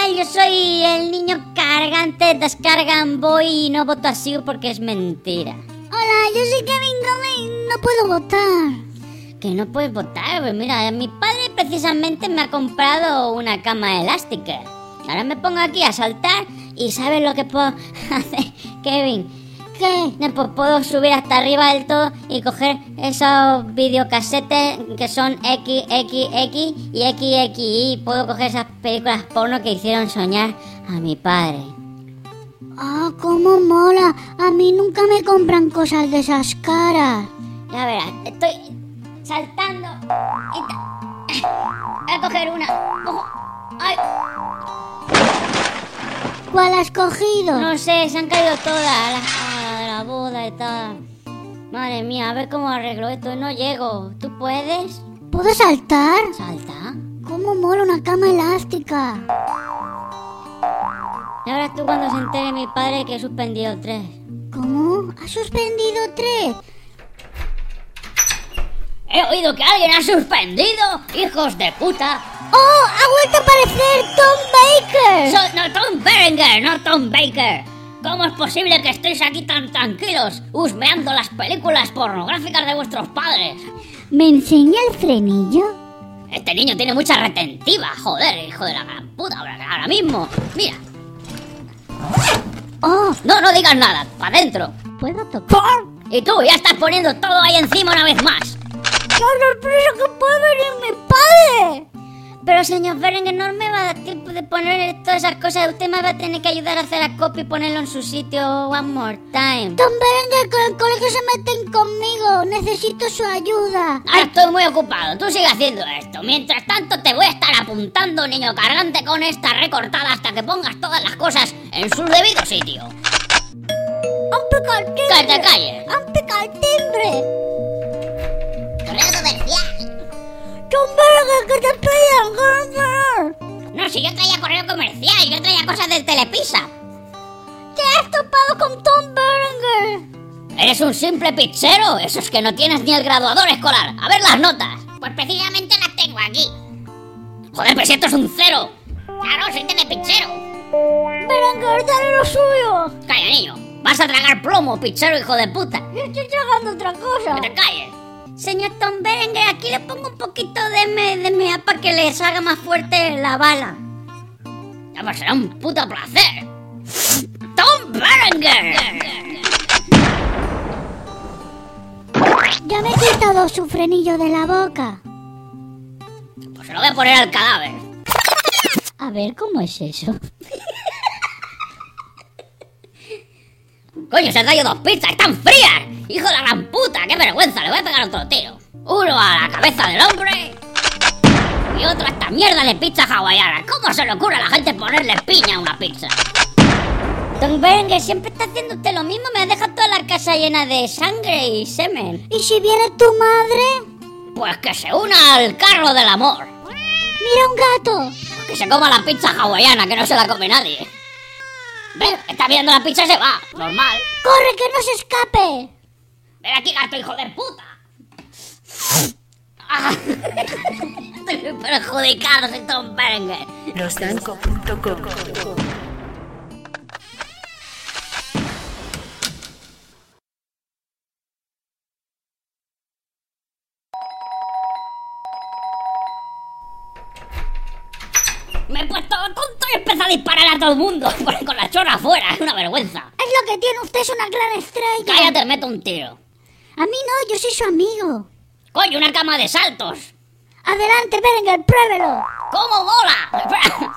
tal? Yo soy el niño cargante Descargan Boy y no voto así porque es mentira. Hola, yo soy Kevin Gómez y no puedo votar. Que no puedes votar, pues mira, mi padre precisamente me ha comprado una cama elástica. Ahora me pongo aquí a saltar y ¿sabes lo que puedo hacer, Kevin? ¿Qué? No, pues puedo subir hasta arriba del todo y coger esos videocasetes que son equis equis equis y equis equis y. Puedo coger esas películas porno que hicieron soñar a mi padre. Ah, cómo mola. A mí nunca me compran cosas de esas caras. Ya verás, estoy saltando y ta- voy a coger una. Ojo. Ay. ¿Cuál has cogido? No sé, se han caído todas las ah, de la boda y tal. Madre mía, a ver cómo arreglo esto. No llego. ¿Tú puedes? ¿Puedo saltar? Salta. ¿Cómo mola una cama elástica? Y ahora tú cuando se entere mi padre que he suspendido tres. ¿Cómo? ¿Has suspendido tres? He oído que alguien ha suspendido, hijos de puta. ¡Oh! ¡Ha vuelto a aparecer Tom Baker! Soy no Tom Berenger, no Tom Baker. ¿Cómo es posible que estéis aquí tan tranquilos, husmeando las películas pornográficas de vuestros padres? ¿Me enseña el frenillo? Este niño tiene mucha retentiva, joder, hijo de la gran puta, ahora mismo. Mira. ¡Oh! No, no digas nada, para adentro. ¿Puedo tocar? Y tú, ya estás poniendo todo ahí encima una vez más. ¡Qué sorpresa que puede venir mi padre! Pero señor Berenger, no me va a dar tiempo de poner todas esas cosas. Usted me va a tener que ayudar a hacer a copy y ponerlo en su sitio one more time. Tom Berenger, con el colegio se meten conmigo. Necesito su ayuda. Ahora estoy muy ocupado. Tú sigue haciendo esto. Mientras tanto te voy a estar apuntando, niño cargante, con esta recortada hasta que pongas todas las cosas en su debido sitio. ¡Han picado el timbre! ¡Que te calles! ¡Han picado el timbre! ¡Correo comercial! ¡Tom Berenger, que te pillan! No, si yo traía correo comercial, yo traía cosas del Telepizza. ¿Te has topado con Tom Berenger? ¿Eres un simple pizzero? Eso es que no tienes ni el graduador escolar. A ver las notas. Pues precisamente las tengo aquí. Joder, pero si esto es un cero. Claro, soy telepizzero. Berenger, dale lo suyo. Calla, niño. Vas a tragar plomo, pizzero hijo de puta. Yo estoy tragando otra cosa. Que te calles. Señor Tom Berenger, aquí le pongo un poquito de M D M A para que le salga más fuerte la bala. Ya pues será un puto placer. ¡Tom Berenger! Ya me he quitado su frenillo de la boca. Pues se lo voy a poner al cadáver. A ver, ¿cómo es eso? Coño, se han traído dos pizzas, están frías. Hijo de la gran puta, qué vergüenza, le voy a pegar otro tiro. Uno a la cabeza del hombre y otro a esta mierda de pizza hawaiana. ¿Cómo se le ocurre a la gente ponerle piña a una pizza? Tom Berenger, siempre está haciendo usted lo mismo. Me ha dejado toda la casa llena de sangre y semen. ¿Y si viene tu madre? Pues que se una al carro del amor. Mira un gato. Que se coma la pizza hawaiana, que no se la come nadie. Ven, está viendo la pizza y se va. Normal. ¡Corre, que no se escape! Ven aquí, gato, hijo de puta. Ah, estoy muy perjudicado, soy Tom Berenger. Losdanco punto com. Me he puesto tonto y empiezo a disparar a todo el mundo con la chorra afuera, es una vergüenza. Es lo que tiene usted, es una gran estrella. Cállate, meto un tiro. A mí no, yo soy su amigo. Coño, una cama de saltos. Adelante, Berenger, pruébelo. ¿Cómo mola?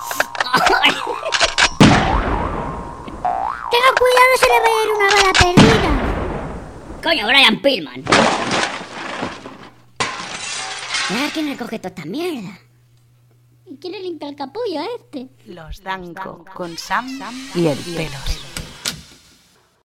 Tenga cuidado, se le va a ir una bala perdida. Coño, Brian Pillman. Mira quién recoge toda esta mierda. ¿Y quién le limpia el capullo a este? Los Danco con Sam y el Pelos.